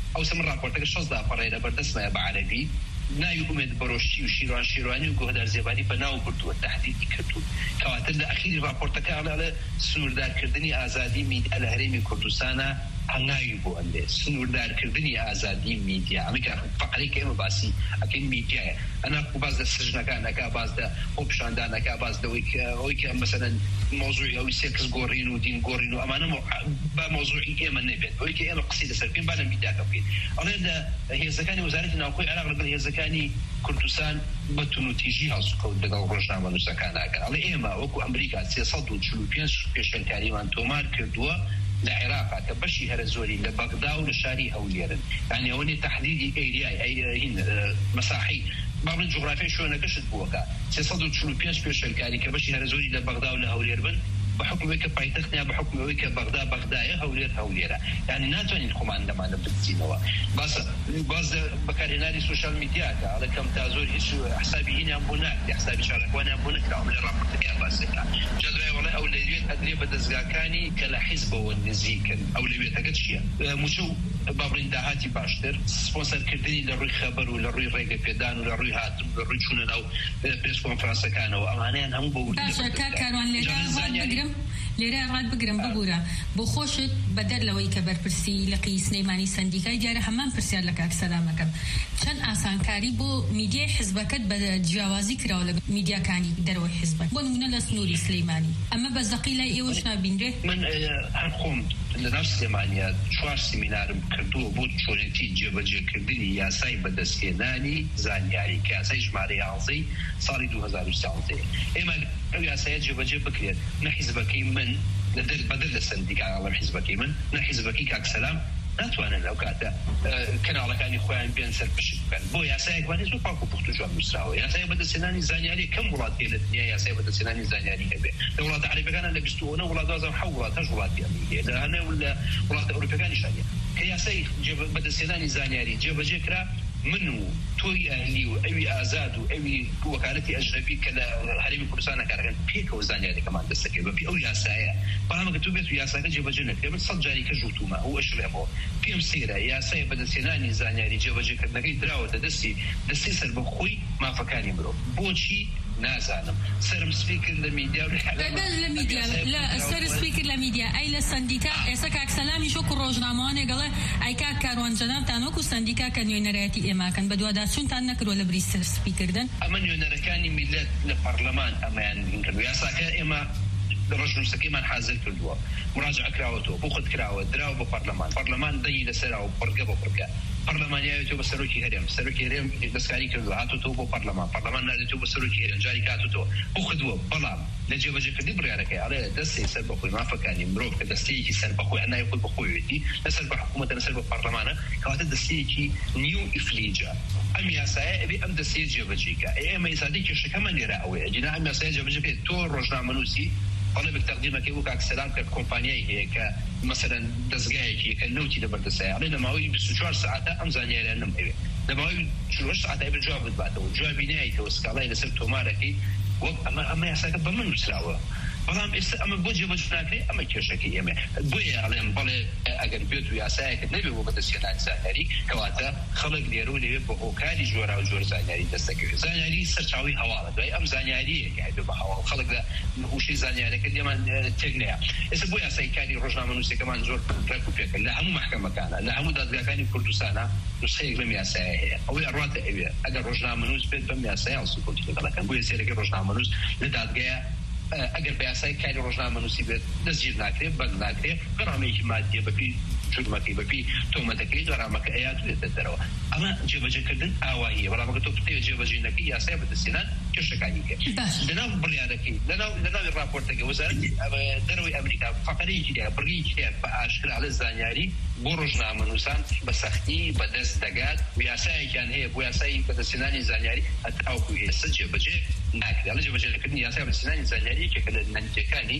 ئەو سەم راپۆرتەکە شەزدا پەڕێرە بەردەستمایە بە عەرەبی ناوی ئومێد بەڕۆشتی و شیروان شیروانی و گۆهدار زێبانی بەناو بردووە تهدیدی کردوون کەواتە لە ئەخیری راپۆرتەکە ئەڵێ سنووردارکردنی ئازادی میدیا لە هەرێمی کوردستانە هەنگاوی بۆ ئەندێ سنووردارکردنی ئازادی میدیا ئەمریکا فقەرێک ئێمە باسی ئەکەین میدیایە ئەنا باز لە سژنەکانەکە باز لە خۆپیشاندانەکە باز لەوەی ئەوەی کە مەسەلەن مۆزوعی ئەوی سێکس گۆڕین و دین گۆڕین و ئەمانە بە مۆزوعی ئێمە نەبێت ئەوەی کە ئێمە قسەی لەسەر بکەین با لە میدیاکە بکەین ئەڵێ لە هێزەکانی وەزارەتی ناوخۆی عێراق لەگەڵ هێزەکانی کوردستان بە تونوتیژی هەڵسوکەوت لەگەڵ ڕۆژنامە نووسەکانەکەن ئەڵێ ئێمە وەکو ئەمریکا سێسەد و چل و پێنج پێشەنگاریمان تۆمار کردووە لە عێراقا کە بەشی هەرە زۆری لە بەغدا و لە شاری هەولێرن یعنی ئەوەی تحدیدی ئەیریای ئەین مەساحی باڵی جغرافیای شوێنەکەشت بووەکە سێسەد و چل و پێنج پێشەنگاری کە بەشی هەرە زۆری لە بەغدا و لە هەولێر بن بحكم که پایتختنا بحكم که بغداد بغداد هولير هوليرة يعني ناتوانين خمان لما نبتزينوا بس بس بكاريناري سوشيال ميديا على كم تازور هيش حسابي هنا بناك حسابي شارك وانا بناك لهم للرابط كده بس جدول ولا أولويات أدري بدزقاكاني كلا حزب والنزيك أولويات كتشيا مشو بابرين دهاتي باشتر سبونسر كردني لروي خبر ولروي ريجا بيدان ولروي هات ولروي شون أو بريس كونفرنس كانوا أمانة هم بقول باشا كانوا لنا لێرە ڕات بگرم ببوورە بۆ خۆشت بەدەر لەوەی کە بەرپرسی لە قی سلەیمانی سندیکای دیارە هەمان پرسیار لە کاک سەلامەکەم چەند ئاسانکاری بۆ میدیای حیزبەکەت بە جیاوازی کراوە لە میدیاکانی دەرەوەی حیزبەت بۆ نمونە لە سنووری سلەیمانی ئەمە بەزەقی لای ئێوەش نابینرێت من هەر خۆم لە ناو سلێمانیا چوار سیمینارم کردووە بۆ چۆنێتی جێبەجێکردنی یاسای بەدەستهێنانی زانیاری کە یاسای ژمارە یازدەی ساڵی دوو هەزار و سیانزە ئێمە ئەو یاسایە جێبەجێ بکرێت نە حیزبەکەی من لەدەر بەدەر لە سندیکا ئەڵەم حیزبەکەی من نە حیزبەکەی کاک سەلام ناتوانن لەو کاتە کەناڵەکانی خۆیان بێن سەر پشت بکەن بۆ یاسایەکوانی زۆر پاک و پوخت و جوان نووسراوە یاسای بەدەستهێنانی زانیاری کەم وڵات هەیە لە دنیا یاسای بەدەستهێنانی زانیاری هەبێ لە وڵاتە عەرەبیەکانە لە بیست و نۆ وڵات دوازدە و حەوت وڵات هەشت وڵاتی ئەمریکیە لە هەنێ لە وڵاتە ئەوروپیەکانیشان هەیە کە یاسای بەدەستهێنانی زانیاری جێبەجێ کرا من و تۆی ئەهلی و ئەوی ئازاد و ئەوی وەکالەتی ئەژنەبی کە لە هەرێمی کوردستان ناکارەکەن پێکەوە زانیاریەکەمان دەستەکەی بەپی ئەو یاسایە بەڵام ئەگەر تۆ بێت و یاساکە جێبەجێ نەکرێ من سەد جاری کەژ وتومە ئەو ئەشڕێمەوە پێم سێرە یاسای بەدەستهێنانی زانیاری جێبەجێکردنەکەی دراوەتە دەستی دەستی سەر بە خۆی مافەکانی مرۆڤ بۆچی نازانم سرم سپیکر لە میدیا لە میدیا لە سەر سپیکر لە میدیا ئەی لە سندیکا ئێستا کاک سەلامی شۆ ڕۆژنامەوانێ گەڵێ ئەی کاک کاروان جەنابتان وەکو سندیکا کە نوێنەرایەتی ئێماکەن بە دوواداچوونتان نەکردووە لە بری سەر سپیکردن ئەمە نوێنەرەکانی میلەت لە پەرلەمان ئەمەیان کردو یاساکە ئێمە ڕژنووسەکەیمان حازر کردووە مراجعە کراوەتەوە بۆ خۆت کراوە دراوە بۆ پەرلەمان پەرلەمان دەی لەسەراوە پڕگە بۆ پڕگە پەرلەمانیاوێتەوە بە سەرۆکی هەرێم سەرۆکی هەرێم دەستکاری کردووە هاتوتەوە بۆ پەرلەمان پەرلەمان نادێتەوە بە سەرۆکی هەرێم جاری هاتوتەوە بۆ خدووە بەڵام لە جێبەجێکردنی بڕیارەکەی ئەڵێ دەستی سەر بەخۆی مافەکانی مرۆڤ کە دەستەیەکی سەر بەخۆی ئەنای خۆی بەخۆیەتی لەسەر بە حکوومەتە لەسەر بە پەرلەمانە کەواتە دەستەیەکی نیو ئیفلیجە ئەم یاسایە ئەبێ ئەم دەستەیە جێبەجێکە ئێمە ئیسادی کێشەکەمان لێرە ئەوەیە جینا ئەم یاسایە جێبەجێکێت تۆ ڕۆژنامەنووسی قال بالتقديمك يبوك على السلام ككومبانيا هيك مثلا دزقايكي كنوتي لبردساي علينا ما هو بس شهر ساعات امزانيه لانه مبي لما هو شهر ساعات قبل جواب بعده وجواب نهايته وسكالاي لسبتو ماركي اما اما يساك بمن مسراوه بەڵام ئێستا ئەمە بۆ جێبەجێناکرێ ئەمە کێشەکەی ئێمە بۆیە ئەڵێن بەڵێ ئەگەر بێت و یاسایەکە نەبێ بۆ بەدەستهێنانی زانیاری کەواتە خەڵک لێرە و لەوێ بە هۆکاری جۆرا و جۆر زانیاری دەستەکەوێت زانیاری سەرچاوی هەواڵە دوای ئەم زانیاریەکە هەبێ بە هەواڵ خەڵک لە هوشەی زانیاریەکە دێمان تێک نەیە ئێستا بۆ یاسای کاری ڕۆژنامەنووسەکەمان زۆر ڕێک و پێکرد لە هەموو مەحکەمەکانە لە هەموو دادگاکانی کوردستانە نسخەیەک لەم یاسایە هەیە ئەوەی ئەڕواتە ئەوێ ئەگەر ڕۆژنامەنووس بێت بەم یاسایە هەڵسوکەوتی لەگەڵەکەن بۆیە سێرەکەی ڕۆژنامەنووس لە دادگایە ئەگەر بە یاسای کاری ڕۆژنامەنووسی بێت دەستگیر ناکرێت بەند ناکرێت غەرامەیەکی مادیە بەپی جورمەکەی بەپی تۆمەتەکەی غەرامەکە ئەیات دێتە دەرەوە ئەمە جێبەجێکردن ئاواییە بەڵام ئەگەر تۆ پتەیە جێبەجێنەکەی یاسای بەدەستهێنان کێشەکانی کرد لەناو بڕیارەکەی لەناو لەناوی راپۆرتەکە وەزارەتی دەرەوەی ئەمریکا فەقەرەیەکی هەیە بڕیەکی هەیە بە ئاشکرا لە زانیاری بۆ ڕۆژنامەنووسان بە سەختی بەدەست دەگات و یاسایەکیان هەیە بۆ یاسای بەدەستهێنانی زانیاری ئەتاوکو ئێستا جێبەجێ ناکرێت لە جێبەجێکردنی یاسای بەدەستهێنانی زانیاری یەکێکە لە نەنجەکانی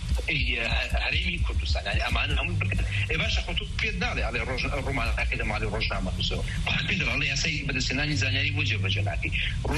هەرێمی کوردستان ئەمانە هەموو بکەن ئێ باشە خۆ تۆ پێت ناڵێ ئەڵێ ڕۆمانەکە لە ماڵی ڕۆژنامەنووسەوە بەڵام پێت دەڵێ یاسای بەدەستهێنانی زانیاری بۆ جێبەجێ ناکەی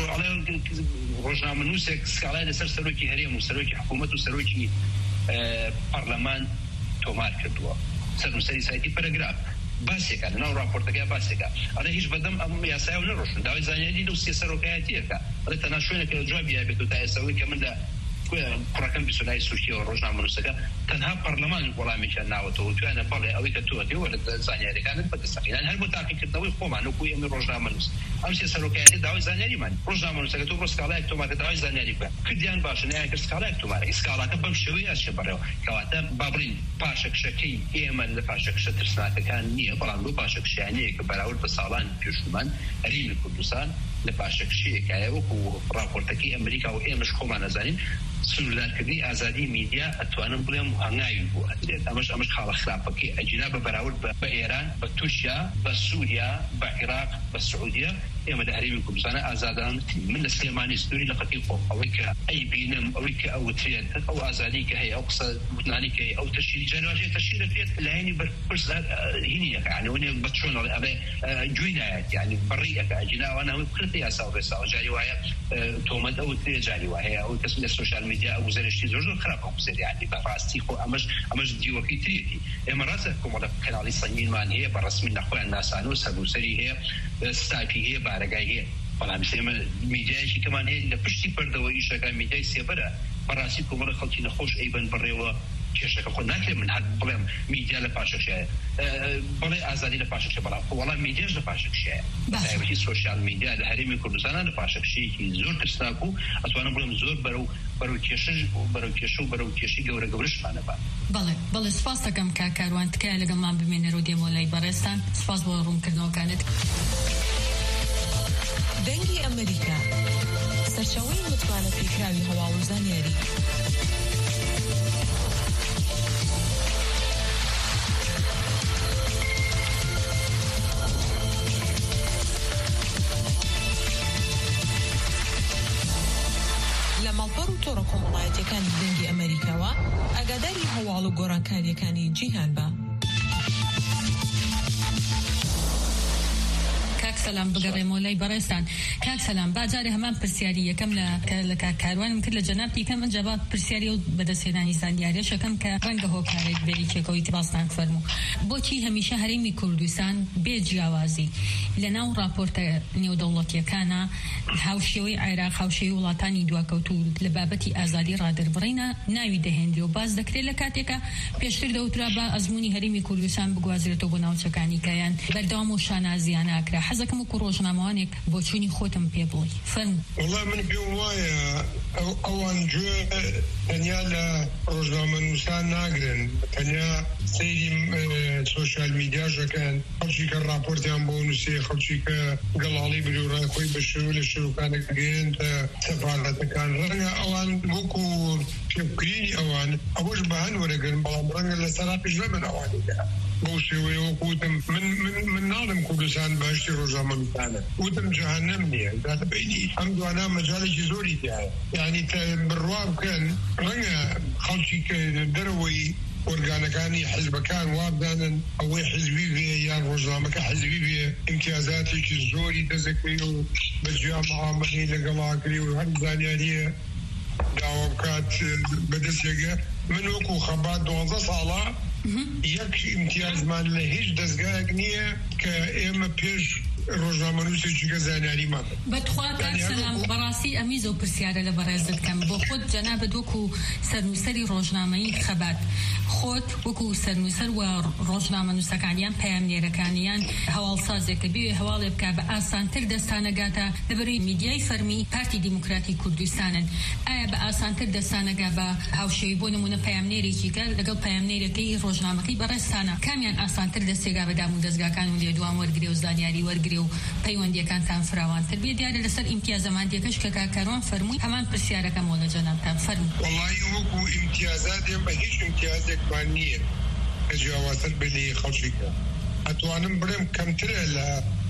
ڕۆژنامەنووسێک سکاڵای لەسەر سەرۆکی هەرێم و سەرۆکی حکوومەت و سەرۆکی پەرلەمان تۆمار کردووە سەر نووسەری سایتی پەرەگراف باسێکە لەناو راپۆرتەکە باسێکە ئەڵێ هیچ بەدەم ئەم یاسایە نەڕۆشن داوای زانیاری لەو سێ سەرۆکایەتیەکە ئەڵێ تەنها شوێنێکە لە جوابی هەبێت و تا ئێستاەوەی کە من لە کوڕەکەم بیستولای سوشتی و ڕۆژنامە نووسەکە تەنها پەرلەمانی وەڵامیان ناوەتەوە توانە بەڵێ ئەوەی کە تۆ دێوە لە زانیاریەکانت بەدەستەقینان هەر بۆ تاقیکردنەوەی خۆمان وەکو ئێمە ڕۆژنامە نووس ئەم سێ سەرۆکایەتی داوای زانیاریمان ڕۆژنامە نووسەکە تۆ بۆ سکاڵایەک تۆمارە داوای زانیاری بکە کردیان باشە نایان کرد سکاڵایەک تۆمارە ئیسکاڵاکە بەم شێوەیە ئەچێ بەڕێوە کەواتە با بڕین پاشەکشەکەی ئێمە لە پاشەکشە ترسناکەکان نییە بەڵام بۆ پاشەکشیانەیە کە بەراورد بە ساڵان پێشومان هەرێمی کوردستان لە پاشەکشیەکایە وەکو راپۆرتەکەی ئەمریکا و ئێمەش خۆمان نەزانین سنوردارکردنی ئازادی میدیا ئەتوانم بڵێم هەنگاوی بوو ئەدرێت ئەمەش ئەمەش خاڵە خراپەکەی ئەجینا بە بەراورد بە ئێران بە تورکیا بە سووریا بە عێراق بە سعودیە ئێمە لە هەرێمی کوردستانە ئازادانەتی من لە سلێمانی سنووری لە قەتی خۆم ئەوەی کە ئەی بینم ئەوەی کە ئەوترێت ئەو ئازادی کە هەیە ئەو قسە وتنانی کە ئەو تەشیری جەنواژەیە تەشیرە پێت لایەنی بەرپرس هینیەکە یعنی ونێ بە چۆن ئەڵێ گوێی نایەت یعنی بەڕیەکە ئەجینا ئەوانە هەمووی بکرێتە یاسا و ڕێسا جاری وایە تۆمەت ئەوترێ جاری وایە ئەو کەس لە سۆشیال میدیا ئەو گزارشتی زۆر زۆر خراپە قسەری یعنی بەڕاستی خۆ ئەمەش ئەمەش دیوەکەی ترێتی ئێمە ڕاستە کۆمەڵە کەناڵی سەنگینمان هەیە بە ڕەسمی نەخۆیان ناسانۆ سەرنووسەری هەیە ستایپی هەیە بارەگای هەیە بەڵام ئێمە میدیایەکی کەمان هەیە لە پشتی پەردەوە ئیشەکان میدیای سێبەرە بەڕاستی کۆمەڵە خەڵکی نەخۆش ئەیبەن بڕێوە کێشەکە خۆ ناکرێت من هەر بڵێم میدیا لە پاشەکشایە بڵێ ئازادی لە پاشەکشە بەڵام وەڵام میدیاش لە پاشەکشایە تایبەتی سۆشیال میدیا لە هەرێمی کوردستانە لە پاشەکشەیەکی زۆر ترسناک و ئەتوانم بڵێم زۆر بەرەو بەرەو کێشە بەرەو کێشە و بەرەو کێشی گەورە گەورەشمانە بە بەڵێ بەڵێ سپاس دەکەم کاکاروان تکایە لەگەڵمان بمێنەرەوە دێمۆلای بەڕێستان سپاس بۆ ڕوونکردنەوەکانت. دەنگی ئەمریکا سەرچاوەی متمانە پێکراوی هەواڵ و زانیاری لە ماڵپەڕ و تۆڕە کۆمەڵایەتیەکانی دەنگی ئەمریکاوە ئاگاداری هەواڵ و گۆڕانکاریەکانی جیهان بە. سلام بگەڕێمەوە لای بەڕێستان. کاک سەلام باجارێ هەمان پرسیاری یەکەم لە کاکاروانم کرد لە جەنابی کەم ئەنجا با پرسیاری و بەدەستهێنانی زانیاریە شەکەم کە ڕەنگە هۆکارێک بەریکێکەوەی باستان فەرموو بۆچی هەمیشە هەرێمی کوردستان بێ جیاوازی لەناو راپۆرتە نێودەوڵەتیەکانە هاوشێوەی عێراق هاوشێوەی وڵاتانی دواکەوت و لە بابەتی ئازادی ڕادربڕینە ناوی دەهێنرێ و باز دەکرێت لە کاتێکە پێشتر دەوترا بە ئەزموونی هەرێمی کوردستان بگوازرێتەوە بۆ ناوچەکانی کەیان بەردەوام و شانازیانە ئاکرا حەزەکەم وەکو ڕۆژنامەوانێک بۆ چوونی خۆتم پێ بڵێ فەرموو. وەڵام من پێم وایە ئەوان گوێ تەنیا لە ڕۆژنامە نووسان ناگرن تەنیا سەیری سۆشیال میدیاژەکەن خەڵکی کە راپۆرتیان بۆ نووسێ خەڵکی کە گەڵاڵی بلوڕای خۆی بە شێوە لە شێوەکانێک گەێنتە سەفارەتەکان ڕەنگە ئەوان وەکو پێبکرینی ئەوان ئەوەش بە هەن وەرەگرن بەڵام ڕەنگە لە سەرا پێش نەبن ئەوانێکە بەو شێوەیە وەکوتم من من ناڵم کوردستان باشتی ڕۆژنامە نووسانە وتم جەهەنەم نییە دادەبینی ئەم دوانە مەجالێکی زۆری تایە یعنی بڕوا بکەن ڕەنگە خەڵکی کە دەرەوەی ئۆرگانەکانی حزبەکان وابدانن ئەوەی حزبی بێ یان ڕۆژنامەکە حزبی بێ ئیمتیازاتێکی زۆری دەزەکەی و بەجیا معاملەی لەگەڵاکری و هەر زانیاریە داوا بکات بەدەستێگە من وەکو خەبات دوانزە ساڵە یەک ئیمتیازمان لە هیچ دەستگایەک نییە کە ئێمە پێش ڕۆژنامە نووسێکی کە زانیاریمان بەتخوا کاکسەلام بەڕاستی ئەمیز و پرسیارە لە بەڕێز دەکەم بۆ خۆت جەنابەت وەکو سەرنووسەری ڕۆژنامەیی خەبات خۆت وەکو سەرنووسەر و ڕۆژنامە نووسەکانیان پەیامنێرەکانیان هەواڵسازێکە بێ هەواڵێ بکە بە ئاسانتر دەستانەگاتە لەبەرەوەی میدیای فەرمی پارتی دیموکراتی کوردستانن ئایا بە ئاسانتر دەستانەگا بە هاوشێوی بۆ نمونە پەیامنێرێکی کە لەگەڵ پەیامنێرەکەی ڕۆژنامەکەی بەڕێستانە کامیان ئاسانتر دەستێگا بە دام و دەستگاکان و لێدوان وەرگرێ و زانیاری وەرگرێ و پەیوەندیەکانتان فراوانتر بێ دیارە لەسەر ئیمتیازەماندیەکەش کە کاکاروان فەرمووی هەمان پرسیارەکەمەوە لە جەنابتان فەرموو. وەڵی وەکو ئیمتیازات بە هیچ ئیمتیازێکمان نییە کە جیاوازتر بێ خەڵکیکە ئەتوانم بڵێم کەمترە لە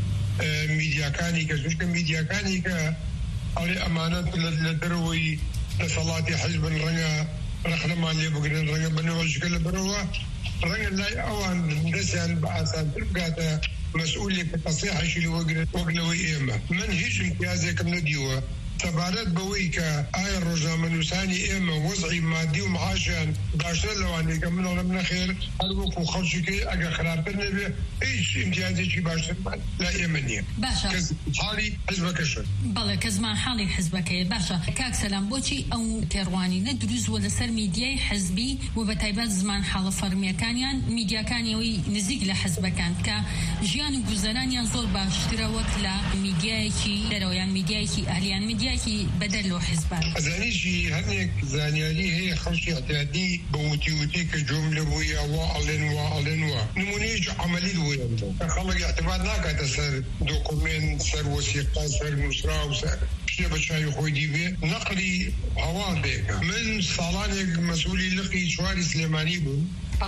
میدیاکانی کە زوشکە میدیاکانی کە ئەڵێ ئەمانەت لە دەرەوەی دەسەڵاتی حزبن ڕەنگە ڕەخنەمان لێ بگرن ڕەنگە بنەوەژگە لە بەرەوە ڕەنگە لای ئەوان دەستیان بە ئاسانتر بگاتە مسؤولية تصحيح شيء وقلوي إيمة من هيش امتيازكم نديوه سەبارەت بەوەی کە ئایا ڕۆژنامەنووسانی ئێمە وەزعی مادی و معاشیان باشتر لەوانەیە کە منەڵم نەخێر هەر وەکو خەڵکیکەی ئەگە خراپتر نەبێ هیچ امتیازێکی باشترمان لا ئێمە نییە. باشە حاڵی حزبەکەشن بەڵێ کە زمان حاڵی حزبەکەیە. باشە کاک سەلام بۆچی ئەو تێڕوانینە دروستوە لەسەر میدیای حزبی و بە تایبەت زمان حاڵە فەرمیەکانیان میدیاکانیەوەی نزیک لە حزبەکان کە ژیان و گوزەرانیان زۆر باشترە وەک لە میدیایەکی دەرەوەیان میدیایەکی ئالیان میدیایەکی بەدەر لەوە حزبان. ئەزانیشی هەرێک زانیاری هەیە خەڵکی احتیاطی بە وتیوتی کە جملە بووی وا ئەڵێن وا ئەڵێن وە نمونەیەکی عەمەلی بووە خەڵک اعتماد ناکاتە سەر دۆکومنت سەر وەسیقە سەر نووسرا و سەر شتێ بە چاوی خۆی دیبێ نەقلی هەواڵ بێکە. من ساڵانێک مەسئولی لقی چواری سلێمانی بووم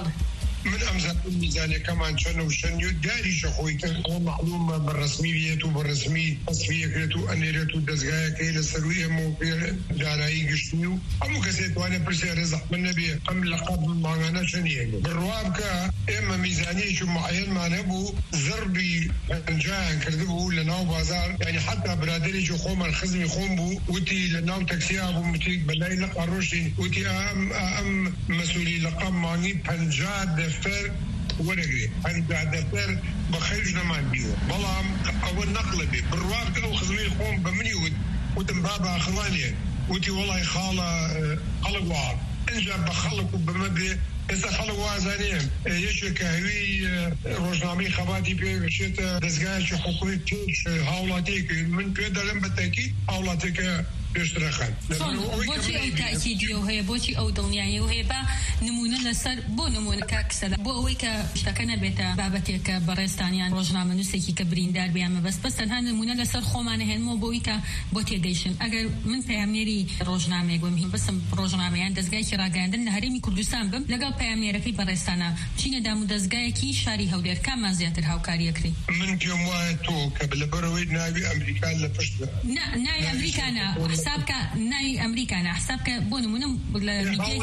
من ئەمزان میزانەکەمان چەنە و شەنی و داریشە خۆی کرد ئەوە معلومە بەڕسمی بێت و بەڕسمی تەسفیەکرێت و ئەنێرێت و دەستگایەکەی لەسەر و ئێمە و پێ دارایی گشتنی و هەموو کەسێک توانێت پرسیارە ڕێزەحمەد نەبێ ئەم لەقەب ماگانە چەندیەکە بڕوا بکە ئێمە میزانەیەکی معەیەنمان هەبوو زەربی پەنجایان کردبوو لە ناو بازار یعنی حتا برادێکی خۆمان خزمی خۆم بوو وتی لە ناو تەکسیا بوو وتی بەلای لەقا ڕۆشتین وتی ئەم مەسئولی لەقەب مانگی پەنجا دەفتەر وەرەگرێ پەنجا دەفتەر بە خەیج نەمان بیوە بەڵام ئەوە نەقڵە بێ بڕوا بکە ئەو خزمەی خۆم بە منی وت وتم بابا خڵانێ وتی وەڵای خاڵە خەڵک وا ئەنجا بە خەڵک و بەمە بێ ئێستا خەڵک وازانێم یەکێک کە هەوی ڕۆژنامەی خەباتی پێگەشێتە دەستگایەکی حقوقی توش هاوڵاتیەکە من پێ دەڵێم بە تاکید هاوڵاتێکە پێشترەخەن. بۆچی ئەو تاکیدیە و هەیە بۆچی ئەو دڵنیایە و هەیە بە نمونە لەسەر بۆ نمونە کاکسەلە بۆ ئەوەی کە شتەکە نەبێتە بابەتێکە بەڕێستانیان ڕۆژنامەنووسێکی کە بریندار بیان مەبەست بەس تەنها نمونە لەسەر خۆمانە هێنمەوە بۆی کە بۆ تێگەیشتن ئەگەر من پەیامنێری ڕۆژنامەیەک بم هین بسم ڕۆژنامەیان دەستگایکی ڕاگەاندن لە هەرێمی کوردستان بم لەگەڵ پەیامنێرەکەی بەڕێستانە بچینە دام و دەستگایەکی شاری هەولێر کاممان زیاتر هاوکاریەکری. من پێم وایە تۆ کە لەبەرەوەی ناوی ئەمریکا لە پشت ناوی ئەمریکانە حسابکە ناوی ئەمریکانە حسابکە بۆ نمونە لە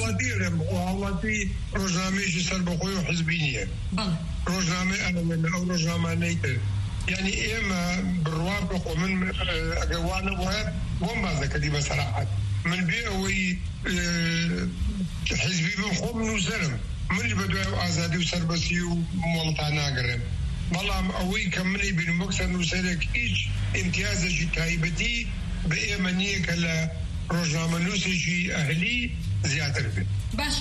وڵاتی ڕۆژنامەیەکی سەر بەخۆی و حزبی نییە ڕۆژنامەی ئەنەوێنە ئەو ڕۆژنامانەی کرد یعنی ئێمە بڕوا بخۆ من ئەگەوانە وایە بۆم باز دەکەدی بە سەراحەت من بێ ئەوەی حزبی بم خۆم نووسەرم منی بە دوای ئازادی و سەربەسی و مۆڵەتان ناگەڕێم بەڵام ئەوەی کە منی بین وەک نووسەرێک هیچ امتیازێکی تایبەتی بە ئێمە نییە کە لە ڕۆژنامەنووسێکی ئەهلی زیاتر بێت. باشە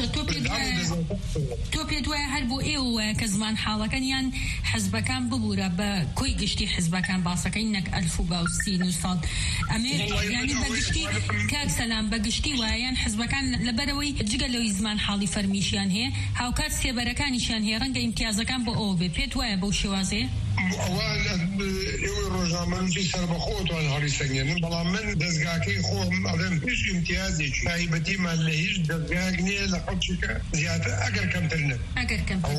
تۆ پێ دوایە هەر بۆ ئێوە کە زمان حاڵەکەنیان حزبەکان ببوورە بە کۆی گشتی حزبەکان باسەکەی نەک ئەلف و باوسی نووسڵ ئەمێ ینی بەگشتی کاک سەلام بەگشتی وایەن حزبەکان لەبەرەوەی جگە لەوەی زمان حاڵی فەرمیشیان هەیە هاوکات سێبەرەکانیشیان هەیە ڕەنگە امتیازەکان بۆ ئەوە بێ پێت وایە بەو شێوازەیە؟ ئەوان ئێوەی ڕۆژنامەنووسی سەربەخۆتوان هەڵی سەنگێنن بەڵام من دەستگاکەی خۆم ئەڵێم هیچ امتیازێکی تایبەتیمان لە هیچ دەستگاک نییە لە خەڵکیکە زیاتر ئەگەر کەمتر نە ئەگەر کەمتر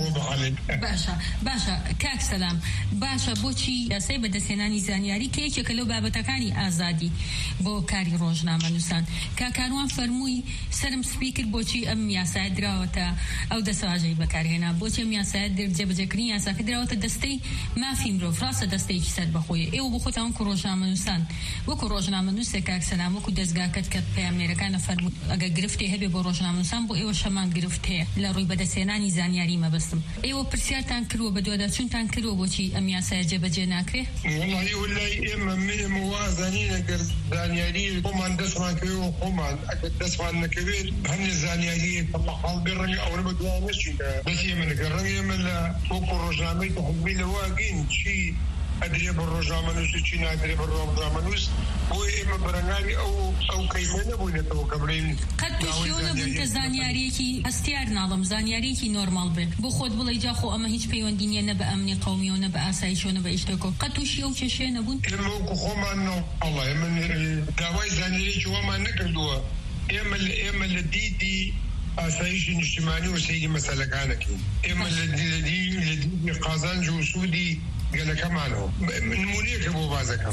باشە باشە کاک سەلام باشە بۆچی یاسای بەدەستهێنانی زانیاری کە یەکێکە لەو بابەتەکانی ئازادی بۆ کاری ڕۆژنامەنووسان کاکاروان فەرمووی سەرم سپی کرد بۆچی ئەم یاسای دراوەتە ئەو دەسەواژەی بەکارهێنا بۆچی ئەم یاسای جێبەجێکردنی یاساکە دراوەتە دەستەی مافی مرۆڤ ڕاستە دەستەیەکی سەر بەخۆیە ئێوە بۆ خۆتان وەکو ڕۆژنامەنووسان وەکو ڕۆژنامەنووسێک کاک سەلام وەکو دەستگاکەت کە پەیامنێرەکانە فەرمووت ئەگەر گرفتی هەبێ بۆ ڕۆژنامەنووسان بۆ ئێوە شەمان گرفت هەیە لە ڕووی بەدەستهێنانی زانیاری مەبەستم ئێوە پرسیارتان کردووە بە دوواداچوونتان کردووە بۆچی ئەم یاسایە جێبەجێ ناکرێ؟ وەڵی وەلای ئێمە ئێمە وازانین ئەگەر زانیاری خۆمان دەستمان کردەوە خۆمان ئەگەر دەستمان نەکەوێت هەندێک زانیاری تەمەحاڵ بێ ڕەنگە ئەوە بە دوای نەچین بەس ئێمە نەگەر ڕەنگە ئێمە لە وەکو ڕۆژنامەی حزبی لەواگین چی ئەدرێ بە ڕۆژنامەنووس و چی نادرێ بە ڕۆژنامەنووس بۆی ئێمە بەرەنگاری ئەو ئەو کەیفە نەبووینەتەوە کە بڵێن قەت تووشیەوە نەبوون کە زانیاریەکی هەستیار ناڵم زانیاریەکی نۆرماڵ بێت بۆ خۆت بڵێ جا خۆ ئەمە هیچ پەیوەندی نیە نە بە ئەمنی قەومی و نە بە ئاسایش و نە بە ئیشتێکۆ قەت تووشی ئەو کێشەیە نەبوون ئێمە وەکو خۆمان ئەڵێ ئێمە داوای زانیاریەکی وەمان نەکردووە ئێمە لە ئێمە لە دیدی ئاسایشی نیشتیمانی و سەیری مەسەلەکانەکەین ئێمە لە دیدی قازانج و سوودی گەلەکەمانەوە نمونەیەکە بۆ بازەکەم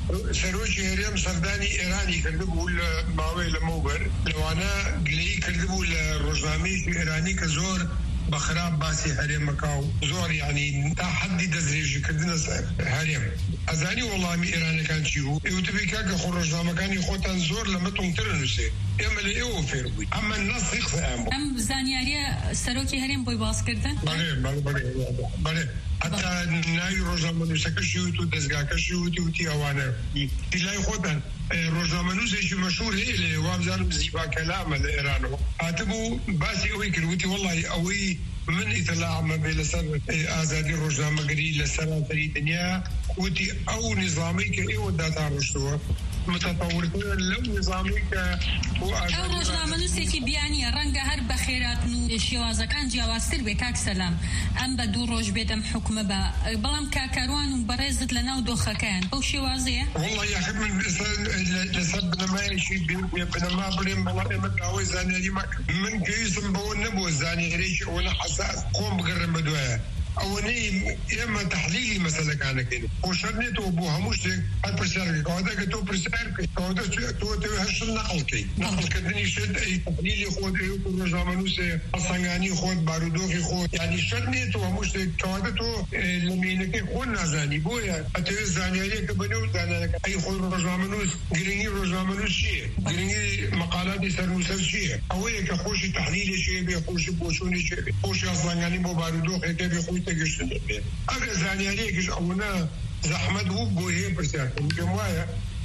سەرۆکی هەرێم سەردانی ئێرانی کردبوو لە ماوەی لە مەوبەر لەوانە گلەیی کردبوو لە ڕۆژنامەیەکی ئێرانی کە زۆر بخراب باسی هەرێمەکە و زۆر یعنی تا حدی دەستدرێژیکردنە هەرێم ئەزانی وەڵامی ئێرانەکان چی بوو ئێوتبی کاکە خۆ ڕۆژنامەکانی خۆتان زۆر لە مەتۆنتر نووسێ ئێمە لە ئێوە فێر بووین ئەمە نەسی قسەیان بوو ئەم زانیاریە سەرۆکی هەرێم بۆی باسکردن بەڵێ بەڵێ بەڵێ حتا ناوی ڕۆژنامەنووسەکەشی وت و دەستگاکەشی وتی وتی ئەوانە لای خۆتان ڕۆژنامەنووسێکی مەشهور هەیە لێ وابزانم زیبا کەلامە لە ئێرانەوە هاتبوو باسی ئەوەی کرد وتی وەڵی ئەوەی من ئیتلاعمە بێ لەسەر ئازادی ڕۆژنامەگەری لە سەرانسەری دنیا وتی ئەو نظامی کە ئێوە داتاڕشتووە متطورتر لەو نظامی کە ئەو ڕۆژنامەنووسێکی بیانیە ڕەنگە هەر بە خێراتن و شێوازەکان جیاوازتر بێ کاک سەلام ئەم بە دوو ڕۆژ بێت ئەم حکومە بە بەڵام کاکاروان و بەڕێزت لە ناو دۆخەکەیان ئەو شێوازەیە وڵڵی یاخ من لەسەر بنەمایەکی بنەما بڵێم بەڵام ئێمە داوای زانیاری مەکرد من گەیزم بەوە نەبووە زانیارێکی ئەوە حەساس خۆم بگەڕم بە دوایە ئەوەنەی ئێمە تحلیلی مەسەلەکانەکەین خۆشەر نێتەوە بۆ هەموو شتێک هەر پرسیارکەی کەواتە تۆ پرسیارکەی کەواتە تۆ هەشت نەقڵکەی نەقڵکردنی شت ئەی تحلیلی خۆت ڕۆژنامەنووسێ هەسەنگانی خۆت بارودۆخی خۆت یعنی شەر نێتەوە هەموو شتێک کەواتە تۆ لە مێنەکەی خۆت نازانی بۆیە ئەتەوێت زانیاریەکە بەنێو زانیاریەکە ئەی خۆی ڕۆژنامەنووس گرنگی ڕۆژنامەنووس چییە گرنگی مەقالاتی سەرنووسەر چییە ئەوەیە کە خۆشی تحلیلێکی بێ خۆشی بۆچوونێکی بێ خۆشی هەسەنگانی بۆ بارودۆخێکە بێ خۆی تەگەشتن بێ ئەگەر زانیاریەکیش ئەوەنە زەحمەت بوو بۆ هەیە پرسیارکەم پێم وایە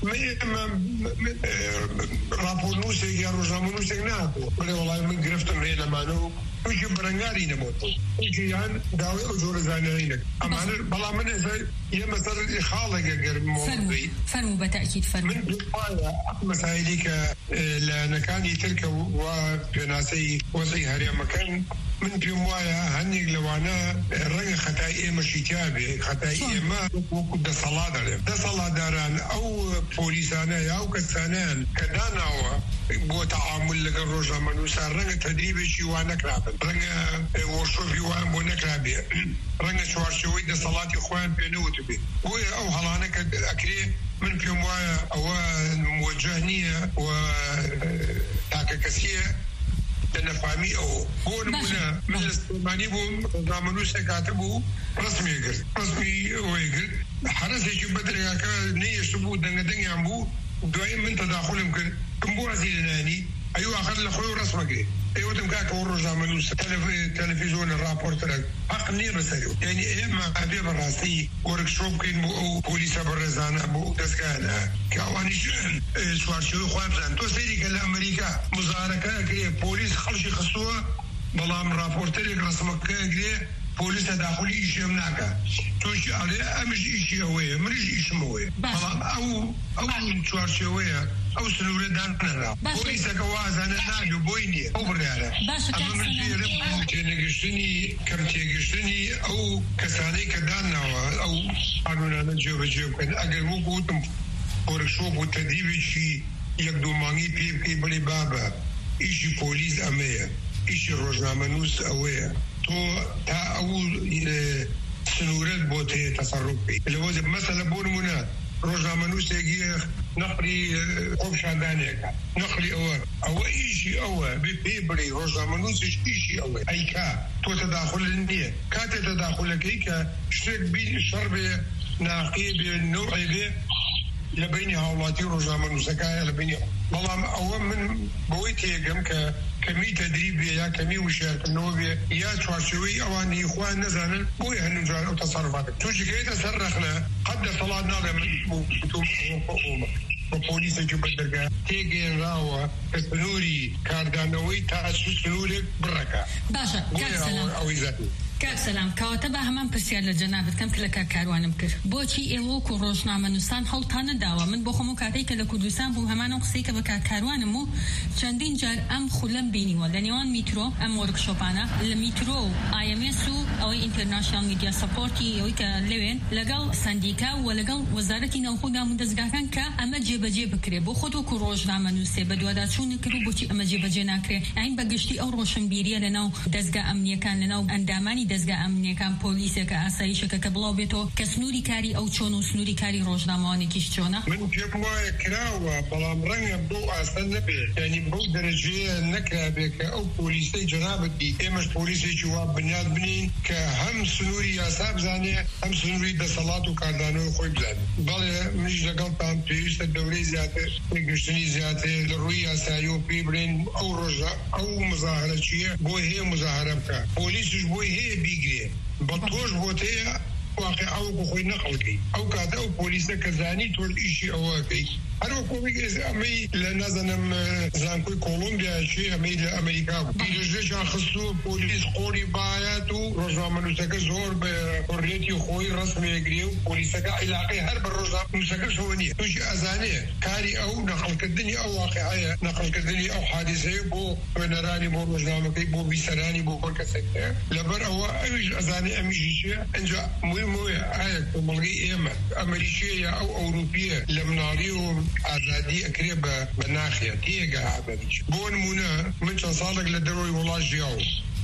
راپۆرنووسێک یا ڕۆژنامەنووسێک نابوو بڵێ وەڵای من گرفتم هەیە لەمانە و تووشی بەرەنگاری نەبووە تووشی یان داوای ئەو جۆرە زانیاری نەکرد ئەمانە بەڵام من ئێمە سەر خاڵێکە گەرمەوەی فەرموو بەتەئکید فەرموو من وایە مەسایلی کە لایەنەکانی ترکە و پێناسەی وەزعی هەرێمەکان من پێم وایە هەندێک لەوانە ڕەنگە خەتای ئێمەشی تیا بێ خەتای ئێمە وەکو دەسەڵات دەڵێن دەسەڵاتداران ئەو پۆلیسانە یا ئەو کەسانیان کە داناوە بۆ تەعامل لەگەڵ ڕۆژنامەنووسان ڕەنگە تەدریبێکی وان نەکرابن ڕەنگە وەرشۆپی وان بۆ نەکرابێ ڕەنگە چوارچێوەی دەسەڵاتی خۆیان پێ نەوت بێ بۆیە ئەو هەڵانە کە ئەکرێ من پێم وایە ئەوە موجه نییە و تاکە کەسیە لنفهمی او بۆ نمونە من لە سلێمانی بووم ڕۆژنامەنووسێک هاتبوو ڕسمی کرد ڕسمی ئەوەی کرد حرەسێکی بەدرێکاکە نەیەشت بوو دەنگەدەنگیان بوو دوایی من تەداخولم کرد کەم بۆ وازی لەنانی ئەیوە ئاخر لە خۆی ڕسمەکرێ ئێوەتم کاکە ئەو ڕۆژنامەنووس تەلەڤیزۆنە ڕاپۆرتەرە حەق نییە بەسەری یعنی ئێمە ئەبێ بەڕاستی وەرکشۆپ بکەین بۆ ئەو پۆلیسە بەڕێزانە بۆ ئەو دەستگانە کە ئەوانیش چوارچێوەی خۆیان بزان تۆ سەیری کە لە ئەمریکا مزارەکە ئەکرێ پۆلیس خەڵکی خستووە بەڵام ڕاپۆرتەرێک ڕسمەکە ئەگرێ پۆلیس تەداخلی ئیشێم ناکە تۆشی ئەڵێ ئەمش ئیشی ئەوەیە منیش ئیشم ئەوەیە بەڵام ئەو ئەو چوارچێوەیە ئەو سنوورە دانەرا پۆلیسەکە وازانە ناگە بۆی نییە ئەو بڕیارە ئەمە من ژێرم تێنەگەشتنی کەم تێگەشتنی ئەو کەسانەی کە داناوە ئەو قانونانە جێبەجێ بکەن ئەگەر وە گوتم وەرکشۆپ و تەدریبێکی یەک دوو مانگی پێ بکەی بڵێ بابە ئیشی پۆلیس ئەمەیە ئیشی ڕۆژنامەنووس ئەوەیە تۆ تا ئەو سنوورەت بۆ تێ تەسەڕوف بکەیت لەوە مەسەلە بۆ نمونە ڕۆژنامەنووسێکی نەقلی خۆپشاندانێکە نەقلی ئەوە ئەوە ئیشی ئەوە پێ بڵێ ڕۆژنامەنووسیش ئیشی ئەوە ئەیکا تۆ تەداخولت نییە کاتێ تەداخولەکەی کە شتێک بی شەڕ بێ ناقیە بێ نوعی بێ لە بینی هاوڵاتی ڕۆژنامەنووسەکایە لە بینی بەڵام ئەوە من بەوەی تێگەم کە کەمی تەدریب بێ یا کەمی وشارکردنەوە بێ یا چوارچێوەی ئەوانی خوان نەزانن بۆی هەنوو جار ئەو تەسەڕوفات تووشی کەیتە سەر رەخنە قەت دەسەڵات ناڵێ من بە پۆلیسێکی بەدەرگا تێگەێنراوە کە سنووری کاردانەوەی تا سنوورێک بڕەکە باشە ئەوەی زەتی کاک سەلام کەواتە بە هەمان پرسیار لە جەنابەت کەم کە لە کاکاروانم کرد بۆچی ئێوە و ڕۆژنامەنووسان هەڵتان نەداوە من بۆ خۆم و کاتێک کە لە کوردستان بووم هەمان ئەو قسەی کە بە کاکاروانم و چەندین جار ئەم خولەم بینیوە لە نێوان میترۆ ئەم وەرکشۆپانە لە میترۆ و ئای ئەم ئێس و ئەوەی ئینتەرناشنال میدیا سەپۆرتی ئەوەی کە لەوێن لەگەڵ سەندیکا و لەگەڵ وەزارەتی ناوخۆ و دەستگاکان کە ئەمە جێبەجێ بکرێ بۆ خۆت وەکو ڕۆژنامەنووسێ بە دوواداچوونی کرد بۆچی ئەمە جێبەجێ ناکرێ ئاین بەگشتی ئەو ڕۆشنبیریە لەناو دەستگا ئەمنیەکان لەناو ئەندامانی دەستگا ئەمنیەکان پۆلیسێکە ئاسایشەکە کە بڵاو بێتەوە کە سنووری کاری ئەو چۆن و سنووری کاری ڕۆژنامەوانێکیش چۆنە؟ من پێم وایە کراوە بەڵام ڕەنگە بۆ ئاستا نەبێت، یعنی بەو دەرەجەیە نەکرابێت کە ئەو پۆلیسەی جەنابەتی ئێمەش پۆلیسێکی وا بنیاد بنین کە هەم سنووری یاسا بزانێ هەم سنووری دەسەڵات و کاردانەوەی خۆی بزانێت. بەڵێ منیش لەگەڵتان پێویستە دەورەی زیاتر گەشتنی زیاتر لە ڕووی یاسایی و پێی برێن ئەو ڕۆژە ئەو مزاهرە چییە بۆ هەیە مزاهرە بکە، پۆلیسش بۆی هەیە بیگرێ، بە تۆش بۆت هەیە واقع ئەو بۆ خۆی نەقڵکەی. ئەو کاتە ئەو پۆلیسە کە زانی تۆ ئیشی ئەوەکەی هەروە کۆمیک ئەمەی لە نازانم زانکۆی کۆلۆمبیا چی ئەمەی لە ئەمریکا بوو پیرژێکیان خستووە پۆلیس قۆری بایەت و ڕۆژنامەنووسەکە زۆر بە حڕیەتی خۆی ڕسمێگرێ و پۆلیسەکە عیلاقەی هەر بە ڕۆژنامەنووسەکە شەوە نییە، تووشی ئەزانێ کاری ئەو نەقڵکردنی ئەو واقعەیە، نەقڵکردنی ئەو حادیسەیە بۆ خوێنەرانی بۆ ڕۆژنامەکەی بۆ بیسەرانی بۆ هەر کەسێکە. لەبەر ئەوە ئەویش ئەزانێ ئەمیشی چییە ئەنجا مهمەوەیە ئایا کۆمەڵگەی ئێمە ئەمریکیە یا ئەو ئەوروپیە لە مناڵی و ئازادی ئەکرێ بە ناخێت تێگە ئابەریش. بۆ نمونە من چەند ساڵێک لە دەرەوەی وڵات ژیاوم،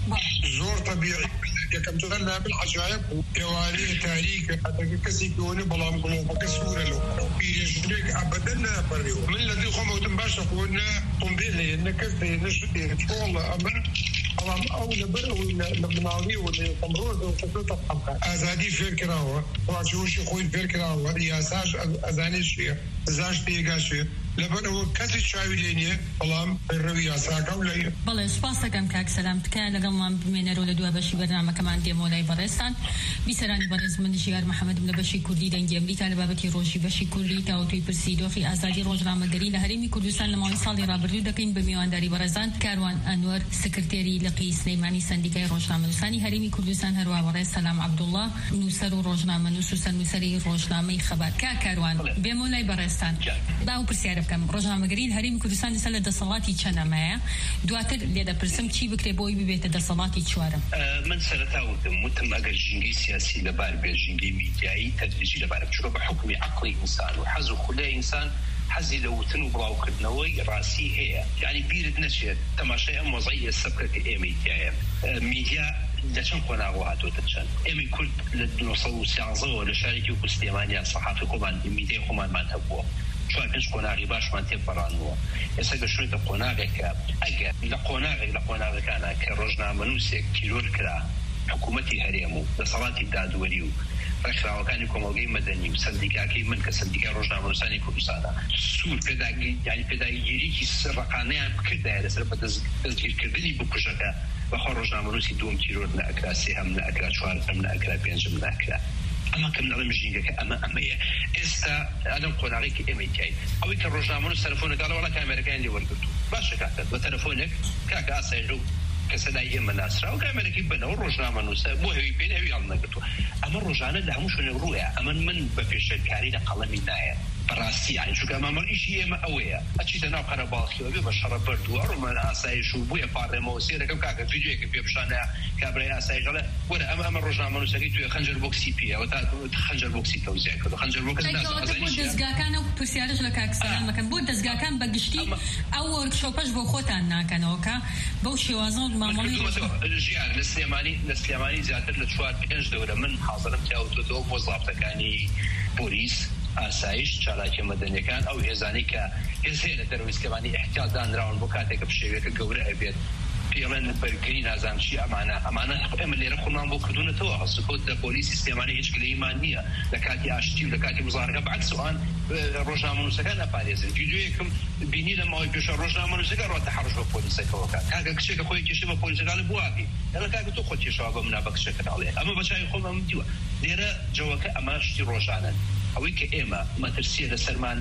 زۆر طبیعی یەکەم جار نابل عجایب بوو، ئێوارەیە تاریکە حتەکە کەسێکی ئەوەنە بەڵام گڵۆپەکە سوورە لەو پیرێژنێک ئابەدەن ناپەڕێەوە. من لە دوی خۆم وتم باشە خۆ نە قۆمبێل هەیە نە کەس هەیە نە شت هەیە چۆڵە ئەمە بەڵام ئەو لەبەر ئەوەی لە مناڵی و لە یەکەمڕۆژەوە کەسێتە حەمقە ئازادی فێر کراوە، ڕاکێوەشی خۆی فێر کراوە، یاساش ئەزانێ چییە، زاش تێگا چییە، لەبەر ئەوە کەسی چاوی لێ نییە بەڵام ڕەوی یاساکە و لەیە. بەڵێ سوپاس دەکەم کاک سەلام تکایە لەگەڵمان بمێنەرەوە لە دوای بەشی بەرنامەکەمان دێمەوە لای بەڕێستان. بیسەرانی بەڕێز من ژیار محەممەدم لە بەشی کوردی دەنگی ئەمریکا لە بابەتی ڕۆژی بەشی کوردی تاوتوی پرسی دۆخی ئازادی ڕۆژنامەگەری لە هەرێمی کوردستان لە ماوەی ساڵی ڕابردوو دەکەین بە میوانداری بەڕێزان کاروان ئەنوەر سکرتێری لقی سلەیمانی سەندیکای ڕۆژنامەنووسانی هەرێمی کوردستان، هەروە بەڕێز سەلام عەبدوڵڵا نووسەر و ڕۆژنامەنووس و سەرنووسەری ڕۆژنامەی خەبات. کا کاروان بێمەوە لای بەڕێستان باو پرسیارە بکەم ڕۆژنامەگەری هەرێمی کوردستان لەسەر لە دەسەڵاتی چەندەمەیە، دواتر لێ دەپرسم چی بکرێ بۆی ببێتە دەسەڵاتی چوارم. من سەرەتا وتم وتم ئەگەر ژینگەی سیاسی لەبار بێ ژینگەی میدیایی تەدریجی لەبارە بچووکە بە حکمی عەقڵی ئینسان و حەز و خولای ئینسان حەزی لە وتن و بڵاوکردنەوەی ڕاستی هەیە، یعنی بیرت نەچێت تەماشای ئەم وەزعی ئێستا کە ئێمەی تایە میدیا لە چەند قۆناغەوە هاتوۆتە چەند. ئێمەی کورد لە نۆ سەد و سیانزەوە لە شارێکی و سلێمانیا سەحافی خۆمان میدیای خۆمانمان هەبووە، چوار پێنج قۆناغی باشمان تێپەڕانەوە. ئێستا گەشتوێتە قۆناغێکە ئەگەر لە قۆناغێک لە قۆناغەکانە کە ڕۆژنامەنووسێک تیرۆر کرا حکوومەتی هەرێم و دەسەڵاتی دادوەری و ڕێکخراوەکانی کۆمەڵگەی مەدەنی و سەندیکاکەی من کە سەندیکای ڕۆژنامەنووسانی کوردستانە سوور پێداگیری یعنی پێداگیریکی ڕقانەیان کردایە لەسەر بە دەستگیرکردنی بکوژەکە بەخوا ڕۆژنامەنووسی دووەم تیرۆر نەئەکرا، سێهەم نەئەکرا، چوارەم نەئەکرا، پێنجم نەئەکرا. ئەمە کەم نەڵێم ژینگەکە ئەمە ئەمەیە. ئێستا ئەلەم قۆناغێکی ئێمەی تای ئەوەی کە ڕۆژنامەنووس تەلەفۆنەکەڵە وڵا کامێرەکانی لێ وەرگرتو باشە کاتە بە تەلەفۆنێک کاکە ئاسایش و کەسەلای ئێمە ناسرا و کامێرەکەی بنەوە ڕۆژنامەنووسە بۆ هەوی پێ هەوی هەڵ نەگرتووە. ئەمە ڕۆژانە لە هەموو شوێنێک ڕوویە. ئەمە من بە پێشەرکاری لە قەڵەمی نایە بەڕاستی یانی چونکە ئەمە ئیشی ئێمە ئەوەیە ئەچیتە ناو قەرەباڵخیەوە بێ بە شەڕە بەردووە ڕۆمان ئاسایش و بوویە پاڕێمەوە سێرەکەم کاکە ڤیدیۆیەکە پێ پیشانەیە کابرای ئاسایش دەڵێ وەرە ئەمە ئەمە ڕۆژنامەنووسەکەی توێ خەنجەر بۆکسی پێەوە تا خەنجەر بۆکسی تەوزیع کردو خەنجەر بۆکس دەستگاکان و پرسیارش لە کاک سەلام دەکەم بۆ دەستگاکان بەگشتی ئەو وەرکشۆپەش بۆ خۆتان ناکەنەوە کە بەو شێوازە مامەڵی ژیان لە سلێمانی لە سلێمانی زیاتر لە چوار پێنج دەورە من حاضرم تیاوتۆتەوە بۆ زابطەکانی پۆلیس ئاسایش چالاکی مەدەنیەکان ئەو هێزانی کە هێزێ لە دەرویستکەوانی احتیاط دانراون بۆ کاتێکە پشێوێکە گەورە ئەبێت پێڵێن بەرگری نازام چی ئەمانە ئەمانە ئێمە لێرە خۆمان بۆ کردوونەتەوە هەڵسوکەوت لە پۆلیسی سلێمانی هیچ گلەیمان نییە لە کاتی ئاشتی و لە کاتی مزارەکە بەعکس ئەوان ڕۆژنامەنووسەکان ئەپارێزن. ڤیدیۆیەکم بینی لە ماوەی پێشە ڕۆژنامەنووسەکە ڕاتە حەڕش بە پۆلیسەکەەوە کات کاکە کچێکە خۆی کێشە بە پۆلیسەکانە بواکی لە کاکە تۆ خۆ کێشەوە بە منا بە کچەکە ناڵێ ئەمە بەچای خۆمە من دیوە لێرە جەوەکە ئەمە شتی ڕۆژانن. ئەوەی کە ئێمە مەترسیە لەسەرمان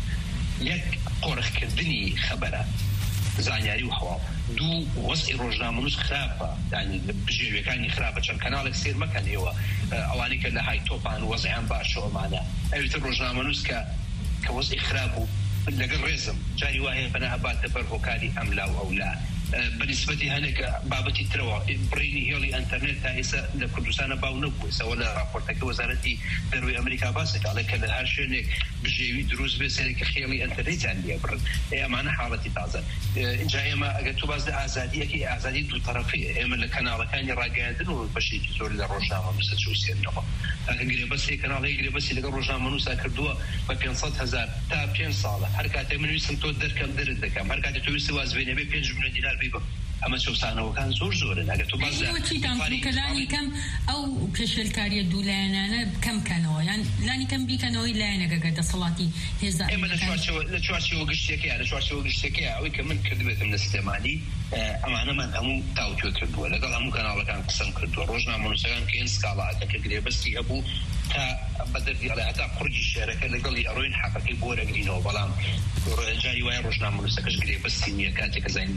یەک قۆڕخکردنی خەبەرە زانیاری و هەواڵ، دوو وەزعی ڕۆژنامەنووس خراپە یعنی بژێویەکانی خراپە چەند کەناڵێک سیر مەکەنەوە ئەوانەی کە لە های تۆپان وەزعیان باشەوەمانە ئەویتر ڕۆژنامەنووس کە کە وەزعی خراپ و لەگەڵ ڕێزم جاری وایە بەنە هەباتە بەر هۆکاری ئەملا و ئەولا بنسبة هناك بابتي تروى بريني هيولي انترنت تايسا لكردستان باو نبويسا ولا رابورتك وزارتي دروي امريكا باسك على كذا هالشيء بجيوي دروس بسلك خيالي انترنت عندي برد اي معنا حالتي تازه جاي ما قلت باز ازاديه كي ازادي دو طرفي اما الكنال كان راقادن وبشي تزور للرجنامه مسدسوسي النقطه لكن بس كنال يجري بس اللي الرجنامه نوسا كردوا ب خمسمية ألف تا بين صاله حركات من يسمتو دركم درد كم حركات تويس واز بين بي خمسة مليون دينار بيبا اما شوف سانه وكان زور زور انا قلت باز كلاني كم او كشل كاري دولانا انا كم كانوا يعني لاني كم بي كانوا الا انا قاعده صلاتي هزا اما لا شو لا شو شو قشتك انا شو شو قشتك او كمان كذبت من استمالي اما انا ما هم تاو كردوا لا قال هم كانوا كان قسم كردوا روجنا من سكان كين سكالا كقري بس ابو تا بدرتي على حتى خرج الشركه اللي قال لي اروين حقك بورا جرينو بلام جاي وين روجنا من سكاش قري بس نيه كانت كزين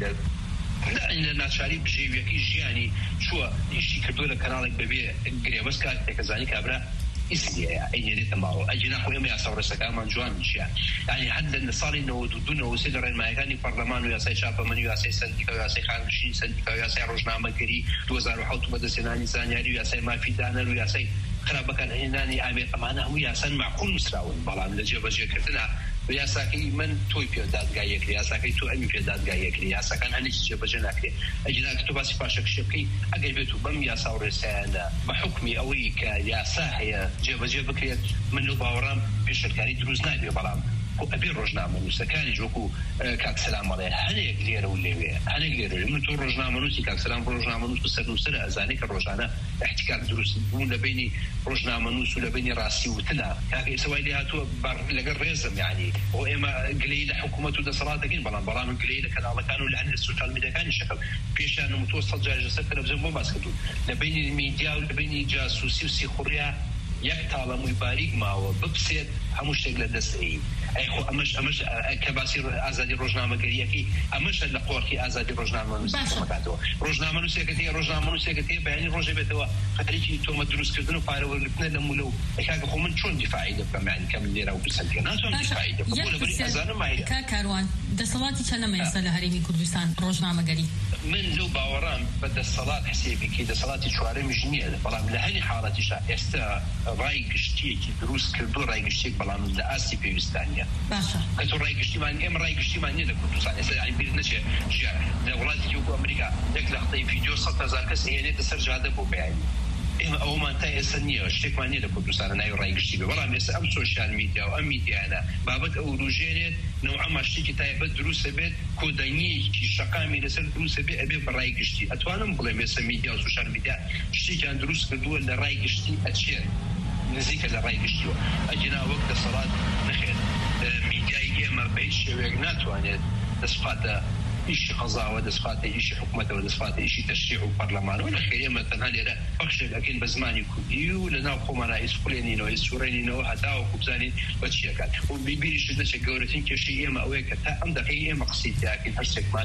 لا إن ناتشاري بجيبي كي جياني شو إيشي كردوا لكنالك ببي قريبس كاتك كزاني كابرا إسلي يعني ريت معه أجناح ويوم يصور سكان من جوان مشيا يعني حد النصارى إنه دونه وسيدر المايكاني برلمان وياسي شافا من وياسي سنديكا وياسي خارجين سنديكا وياسي روجنامة كري دوزار وحوت مدرسناني زانياري وياسي ما في دانا وياسي خرابة كان هناني عامل أمانة وياسي مع كل مسراون بلام لجيب جي كرتنا وياساكي من توي بيودات جايك ياساكي تو أمي بيودات جايك ياساكي أنا نيجي بجناك أجناك تو بس فاشك شبكي أجيبته بم ياساور سنة بحكمي أويك ياساهي جيب جيبك من الباورام بشركاري دروز نايبي بلام أبي رجنامة نوسا كان يجوكو كاك سلام عليه هنيك ليرة واللي هنيك ليرة من تو رجنامة نوسي كاك سلام رجنامة نوس بس نوسنا أزانيك الرجانة احتكاك دروس ولا بيني رجنامة نوس ولا بيني راسي وتنا كاك سوي لها تو بار لقى الرزم يعني وإما قليلة حكومته ده صلاتكين بلان برامج قليلة كان الله كانوا لعن السوشيال ميديا كان يشكل بيش أنه متوسط جاي جسد كنا بزمو باسكتو لبيني الميديا ولبيني جاسوسي وسيخوريا يكتالا مبارك معه ببسيط هموش تقل دستي أي خو أمش أمش كباسير آزادي رجنامة قريكي أمش اللقوركي آزادي رجنامة نسيك مكاتو رجنامة نسيك كتير رجنامة نسيك كتير يعني رجع بتوا خليكي توم دروس كذنو فارو لبنا لمولو إخاك خو من شون دفاعي دفع يعني كم ليرة وبسنتين ناس شون دفاعي دفع ولا بري أزانه ما هي كاروان دصلاتي كنا ما يصل هريمي كردستان رجنامة قري من لو باورام بدأ الصلاة حسيبي كده صلاة شوارع مجنية بلام لهني حالتي شا است رأي قشتي كي دروس كردو رأي قشتي بلام لأسي في وستانيا باشا كتو رأي قشتي ما إم رأي قشتي ما نيدا كردستان يعني بيرنا شيء جاء دولات يوكو أمريكا لك لقطي فيديو صوت هزار كس يعني تسرج هذا بو بعين إما أو ما انتهي السنية اشتك ما نيدا كردستان أنا رأي قشتي بلام يس أم سوشيال ميديا أو أم ميديا أنا بابت أو روجينيت نوعا ما اشتكي تايبت دروس بيت كوداني كي شقامي لسر دروس بيت أبي برأي قشتي أتوانم بلا يس ميديا وسوشيال ميديا اشتكي عن دروس كردو اللي رأي قشتي أتشير نزيك اللي رأي قشتي أجينا وقت الصلاة نخير ميديا يجيما بيش ويقناتواني دسفاتا إيش قضاء ودسفاتا إيش حكومة ودسفاتا إيش تشريع وبرلمان ولا خير مثلا هذا فخش لكن بزماني كوديو لنا قومنا إسقليني نو إسوريني نو حتى وكبزاني وتشيكات وبيبيش نشة جورتين كشيء ما أويك تا أم دقيقة مقصد لكن هرسك مان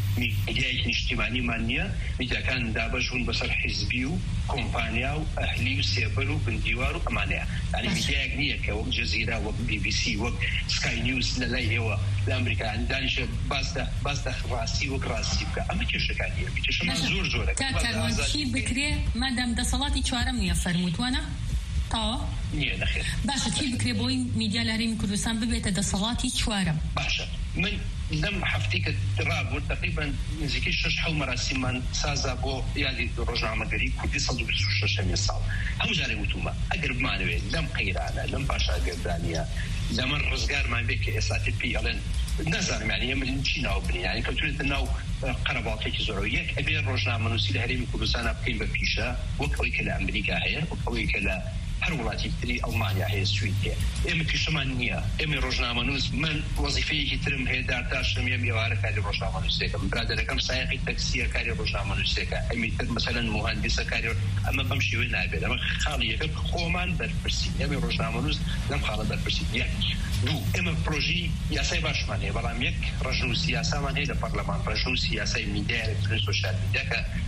ميديا اجتماعي مانيا ميديا كان دابجون بصر حزبي وكومبانيا وأهلي وسيبلو بنديوار وأمانيا يعني ميديا أغنية كوك جزيرة وك بي بي سي وك سكاي نيوز للاي هو لأمريكا عندانش باسدا باسدا راسي وك راسي بكا أما كيش كانية بيتش ما زور زورك كاكاروان شي بكري مادام دا صلاتي چوارم يفرموت وانا طاوة نيه نخير باشا شي بكري بوي ميديا لهريمي كردستان ببيت دا صلاتي چوارم باشا من لم حفتيك التراب تقريبا نزيكي شش حول مراسم من سازا بو يعني رجنامة قريب كنت صدق بسوشة من الصال هم جاري وتوما أقرب معنوي لم قيرانا لم باشا قردانيا لم الرزقار ما بيك إساتي بي ألين نظر يعني يمن نشينا وبني يعني كنت تريد أنه قرباتك زرويك أبي الرجنامة نسيل هريمي كردستان بقيم بفيشة وكويك لأمريكا هي وكويك ل هر ولاتی تری ألمانيا هي سويديا إما كشمانية إما رجنامة نوز من وظيفة كترم هي دارتاش نميم يوارد كاري رجنامة نوزيكا برادر كم سائق تاكسي كاري رجنامة نوزيكا أمي مثلا مهندس كاري أما بمشي وين أبي أما خالية خومان برفرسي أمي رجنامة نوز لم خالد برفرسي يعني دو إما بروجي ياساي باشمانية بلام يك رجل سياسة من هي البرلمان رجل سياسة ميديا الكتروني سوشيال ميديا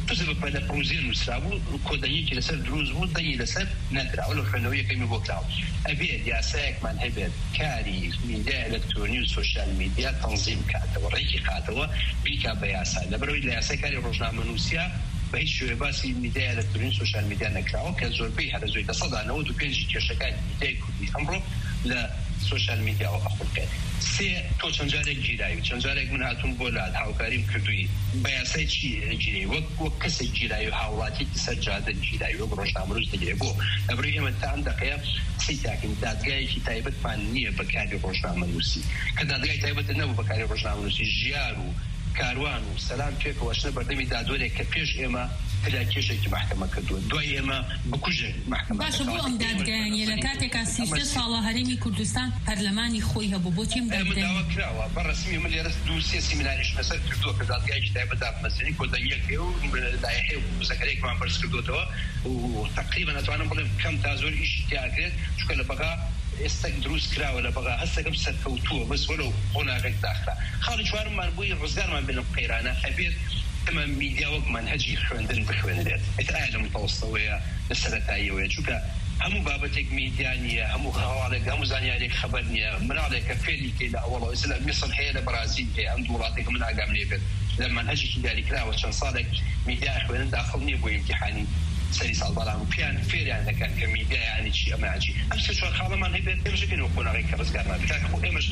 تسبب بەلە پرۆزیە نووسرا بوو کۆدەیەکی لەسەر دروست بوو دەی لەسەر نەدراوە لە خوێندنەوەیەکەمی بۆ کراوە ئەبێت یاسایەکمان هەبێت کاری میدیای ئەلەکترۆنی و سۆشیال میدیا تەنزیم کاتەوە ڕێکی قاتەوە بیکا بە یاسا لەبەرەوەی لە یاسای کاری ڕۆژنامەنووسیە بە هیچ شێوێ باسی میدیای ئەلەکترۆنی سۆشیال میدیا نەکراوە کە زۆربەی هەرە زۆی دەسەدا نەوەت و پێنج کێشەکانی میدیای کوردی ئەمڕۆ لە سۆشیال میدیاوە ئەخڵکێت سێ تۆ چەند جارێک گیراوی چەند جارێک من هاتوون بۆ لات هاوکاریم کردووی بە یاسای چی گیری وەک وەک کەسێک گیراوی و هاوڵاتیی سەر جادە گیراوی وەک ڕۆژنامەنووس دەگیرێت بۆ لەبەرەوەی ئێمە تا ئەم دەقەیە سی تاکەین دادگایەکی تایبەتمان نییە بە کاری ڕۆژنامەنووسی کە دادگای تایبەت نەبوو بە کاری ڕۆژنامەنووسی ژیار و کاروان و سەلام پێکەوە شنە بەردەمی دادوەرێک کە پێش ئێمە تلا کێشێکی محکەمە کردووە دوای ئێمە بکوژێک محکەمە باشە بۆ ئەم دادگایانیە لە کاتێکا سیسە ساڵە هەرێمی کوردستان پەرلەمانی خۆی هەبوو بۆ چیم داوا کراوە بەڕسمی من لێرە دوو سێ سیمیناریش لەسەر کردووە کە دادگایەکی تایبەت دادمەزرێنی کۆدەیەکێ و لایحەیە و زەکەرێکمان بەرز کردوتەوە و تقریبا ناتوانم بڵێم کەم تا زۆر ئیشی تیاکرێت چونکە لە بەغا ئێستاک دروست کراوە لە بەغا هەستەکەم سەرکەوتووە بەس وەلەو قۆناغێک داخرا خاڵی چوارممان بووی ڕزگارمان بێنم قەیرانە ئەبێت ئەمە میدیا وەک منهەجی خوێندن بخوێنرێت ئێتر ئایا لە متەوەستەوەیە لە سەرەتاییەوەیە چونکە هەموو بابەتێک میدیا نییە هەموو هەواڵێک هەموو زانیارێک خەبەر نییە مناڵێکە فێری کەی لە ئەوڵەوە لە میسڵ هەیە لە بەرازیل هەیە ئەم دوو وڵاتێک من ئاگام لێ بێت لە منهەجێکی دیاریکراوە چەند ساڵێک میدیا خوێنن داخڵ نییە بۆ ئیمتیحانی سەری ساڵ بەڵام پیان فێریان دەکەن کە میدیا یعنی چی ئەمە عجی ئەم سێ چوار خاڵەمان هەبێت ئێمەش بێنەوە قۆناغێک کە ڕزگار نابێت ئێمەش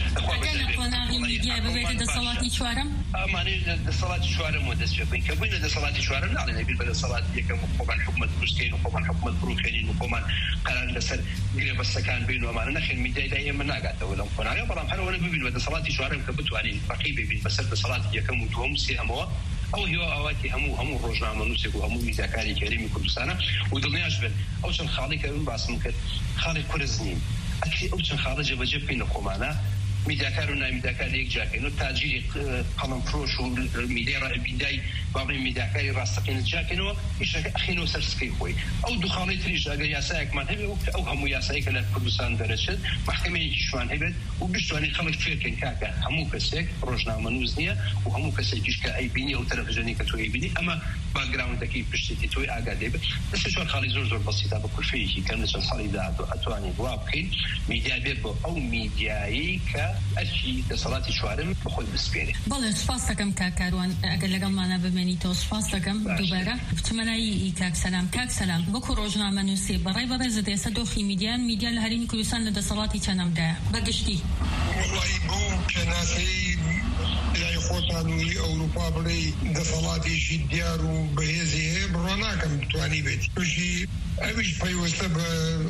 قۆناغی میدیا ببێتە دەسەڵاتی چوارەم ئەمانەی دەسەڵاتی چوارەم و دەست پێ بکەین کە بووینە دەسەڵاتی چوارەم ناڵێن ئەبێت بە دەسەڵاتی یەکەم و خۆمان حکومەت دروستکەین و خۆمان حکومەت بڕووکەین و خۆمان قەرار لەسەر گرێبەستەکان بین و ئەمانە نەخێن میدیای دای ئێمە ناگاتەوە لەم قۆناغە بەڵام هەروەنە ببین بە دەسەڵاتی چوارەم کە بتوانین ڕقی ببین بەسەر دەسەڵاتی یەکەم و دووەم و سێهەمەوە ئەو هیوا ئاواتی هەموو هەموو ڕۆژنامەنووسێک و هەموو میدیاکاری هەرێمی کوردستانە و دڵنیاش بن ئەو چەند خاڵی کە من باسم کرد خاڵی کورز نین ئەکری ئەو چەند خاڵە جێبەجێ بکەین لە خۆمانە میدیاکار و نامیدیاکار یەک جاکەین و تاجیری قەڵەمفرۆش و میدیای میدیای باڵی میدیاکاری ڕاستەقینە جاکەینەوە ئیشەکە ئەخینەوە سەر سکەی خۆی ئەو دوو خاڵی تریش ئەگەر یاسایەکمان هەبێت ئەو هەموو یاسایی کە لە کوردستان دەرەچێت محکەمەیەکیشمان هەبێت و بشتوانین خەڵک فێرکەین کاکە هەموو کەسێک ڕۆژنامەنووس نییە و هەموو کەسێکیش کە ئەیبینی ئەو تەلەڤیزیۆنی کە تۆ ئەیبینی ئەمە باکگراوندەکەی پشتێکی تۆی ئاگادار بێت دەسێ چوار خاڵی زۆر زۆر بەسیطە بە کورفەیەکی کەم لە چەند ساڵی داهاتوو ئەتوانین وا بکەین میدیا بێت بۆ ئەو میدیایی کە ئەرکی دەسەڵاتی چوارم بەخۆی بسپێنێت. بەڵێ سوپاس دەکەم کاکاروان ئەگەر لەگەڵمانە بمێنیتەوە سوپاس دەکەم دووبارە بچمەنایی کاک سەلام کاک سەلام وەکو ڕۆژنامەنووسێ بەڕێ بەڕێزت ئێستا دۆخی میدیان میدیا لە هەرێمی کوردستان لە دەسەڵاتی چەندەمدایە بەگشتی وڵی بۆ کەناسەی لای خۆتان وی ئەوروپا بڵێ دەسەڵاتێکی دیار و بەهێزی هەیە بڕوا ناکەم بتوانی بێت توشی ئەویش پەیوەستە بە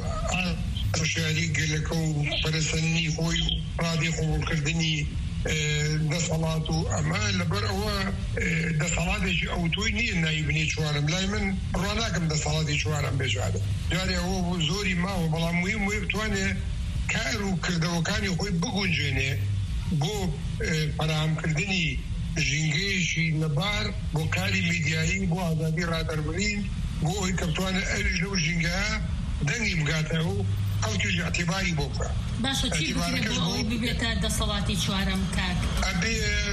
شاری گەلەکە و پەرسەنی خۆی و ڕادی قوبوڵکردنی دەسەڵات و ئەمە لەبەر ئەوە دەسەڵاتێکی ئەوتۆی نییە نایبنی چوارم لای من بڕوا ناکەم دەسەڵاتی چوارم بێژادە جارێ ئەوە بۆ زۆری ماوە بەڵام مویم وێ بتوانێ کار و کردەوەکانی خۆی بگونجێنێ بۆ پەرامکردنی ژینگەیەکی لەبار بۆ کاری میدیایی بۆ ئازادی ڕادەربڕین بۆ ئەوی کە بتوانێت ئەویش لەو ژینگەیە دەنگی بگاتەوە و ئەوتیژ ئەتیباری بۆ بکە باشە چی بکرێت بۆ ئەوی ببێتە دەسەڵاتی چوارەم کاک ئەبێ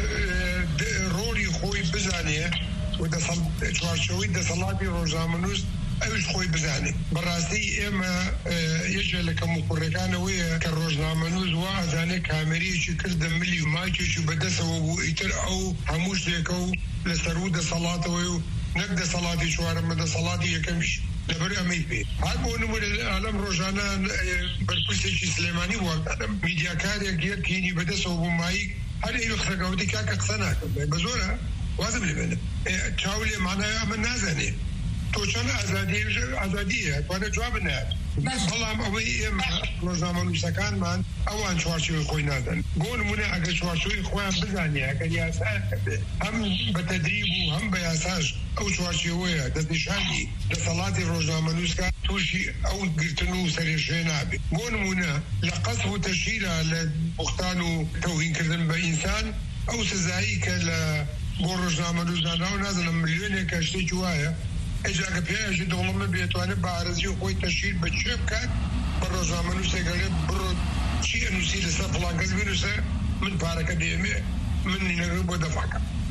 ڕۆڵی خۆی بزانێ و چوارچەوەی دەسەڵاتی ڕۆژنامەنووس ئەوش خۆی بزانێ بەڕاستی ئێمە یەکێ لە کەموکوڕەکانەوەیە کە ڕۆژنامەنووس وا ئەزانێ کامێرەیەکی کردە ملی و ماکێکی بەدەستەوە بوو ئیتر ئەو هەموو شتێکە و لەسەر و دەسەڵاتەوەی و نەک دەسەڵاتی چوارەمە دەسەڵاتی یەکەمیش لەبەر ئەمەی پێ هەر بۆ نمونە ئەلەم ڕۆژانە بەرپرسێکی سلێمانی وڵاتە میدیاکارێک یەکینی بەدەستەوە بوو مایک هەر ئەوی خرەگەوتی کاکە قسە ناکەم بە زۆرە وازم لێ بێنێ چاو لێ مانایە ئەمە نازانێ تۆ چەند ئازادیە توانێت جواب بنات بەڵام ئەوەی ئێمە ڕۆژنامەنووسەکانمان ئەوان چوارچێوەی خۆی نادەن بۆ نمونە ئەگەر چوارچێوەی خۆیان بزانێ ئەگەر یاسایان هەبێ هەم بە تەدریب و هەم بە یاساش ئەو چوارچێوەیە دەستنیشانی دەسەڵاتی ڕۆژنامەنووسەکان تووشی ئەو گرتن و سەرێشێ نابێت بۆ نمونە لە قەسف و تەشیرە لە بوختان و تەوهینکردن بە ئینسان ئەو سزایی کە لە بۆ ڕۆژنامەنووسدانراوە نازانم ملیۆنێکە شتێکی وایە ئەجاکە پێیانژی دەوڵەمە بێتوانێت بە ئارەزی و خۆی تەشیر بە چێ بکات بە ڕۆژنامەنووسێکەڵێت بڕۆ چی ئەنووسی لەسەر فڵان کەس بنووسە من پارەکە دێمێ من نینەگە بۆ دەفاکەم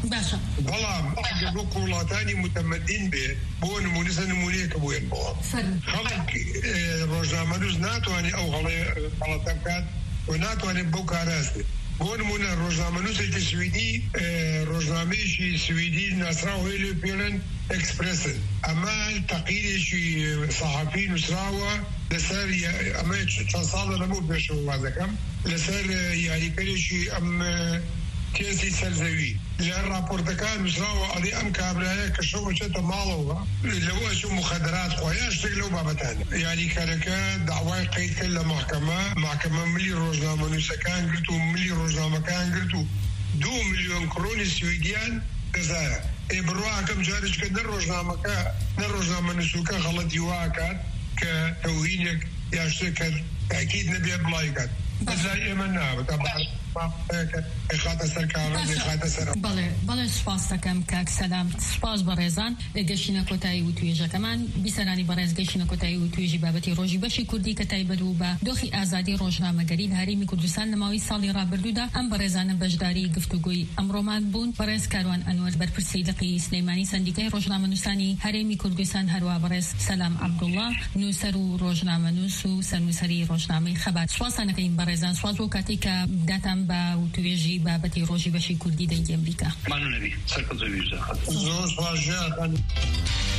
باشا بەڵام ئەگەر بۆ وڵاتانی متمدین بێ بۆ نمونە نمونەیەکە بووێن بەوە خەڵک ڕۆژنامەنووس ناتوانێت ئەو غەڵەتە بکات و ناتوانێت بەو کاراستێت. بۆ نمونە ڕۆژنامەنووسێکی سویدی ڕۆژنامەیەکی سویدی ناسراوەی لێ پێڵێن ئەکسپرسن، ئەمە تەقیرێکی سەحافی نووسراوە لەسەر ئەمە چەند ساڵە لەبوو پێشەوە وازەکەم لەسەر یاریکەرێکی ئەم کێسی سەرزەوی لە راپۆرتەکان نووسراوە ئەڵێ ئەم کابرایە کە شەو بچێتە ماڵەوە لەوە چ مخدرات خۆیان شتێک لەو بابەتانە. یاریکەرەکە داوای قەید کرد لە محکەمە، محکەمە ملی ڕۆژنامەنووسەکان گرت و ملی ڕۆژنامەکان گرت و دوو میلیۆن کڕۆنی سویدیان دەزایە. ئێ بڕواکەم جارێککە نە ڕۆژنامەکە نە ڕۆژنامەنووسەکە غەڵەتی واکات کە تەوهینێک یا شتێک کە تاکید نەبێت بڵای کات. بەزای ئێمە نابێت بەڵێ بەڵێ سوپاس دەکەم کاک سەلام، سوپاس بە ڕێزان گەشتینە کۆتایی و توێژەکەمان. بیسەرانی بەڕێز گەشتینە کۆتایی و توێژی بابەتی ڕۆژی بەشی کوردی کە تایبەت بوو بە دۆخی ئازادی ڕۆژنامەگەری لە هەرێمی کوردستان لە ماوەی ساڵی ڕابردوودا ئەم بەڕێزانە بەشداری گفتوگۆی ئەمڕۆمان بوون. بەڕێز کاروان ئەنوەر بەرپرسی دقی سلەیمانی سەندیکای ڕۆژنامەنووسانی هەرێمی کوردستان، هەروە بەڕێز سەلام عەبدوڵڵا نووسەر و ڕۆژنامەنووس و سەرنووسەری ڕۆژنامەی خەبات. سوپاسانەکەین بەڕێزان، سواز بۆ کاتێک کە داتان بە توێژی بابەتی ڕۆژی بەشی کوردی دەیگی ئەمریکا. مانو نەبی سەرکەوتوی ویژە زۆر سپاس.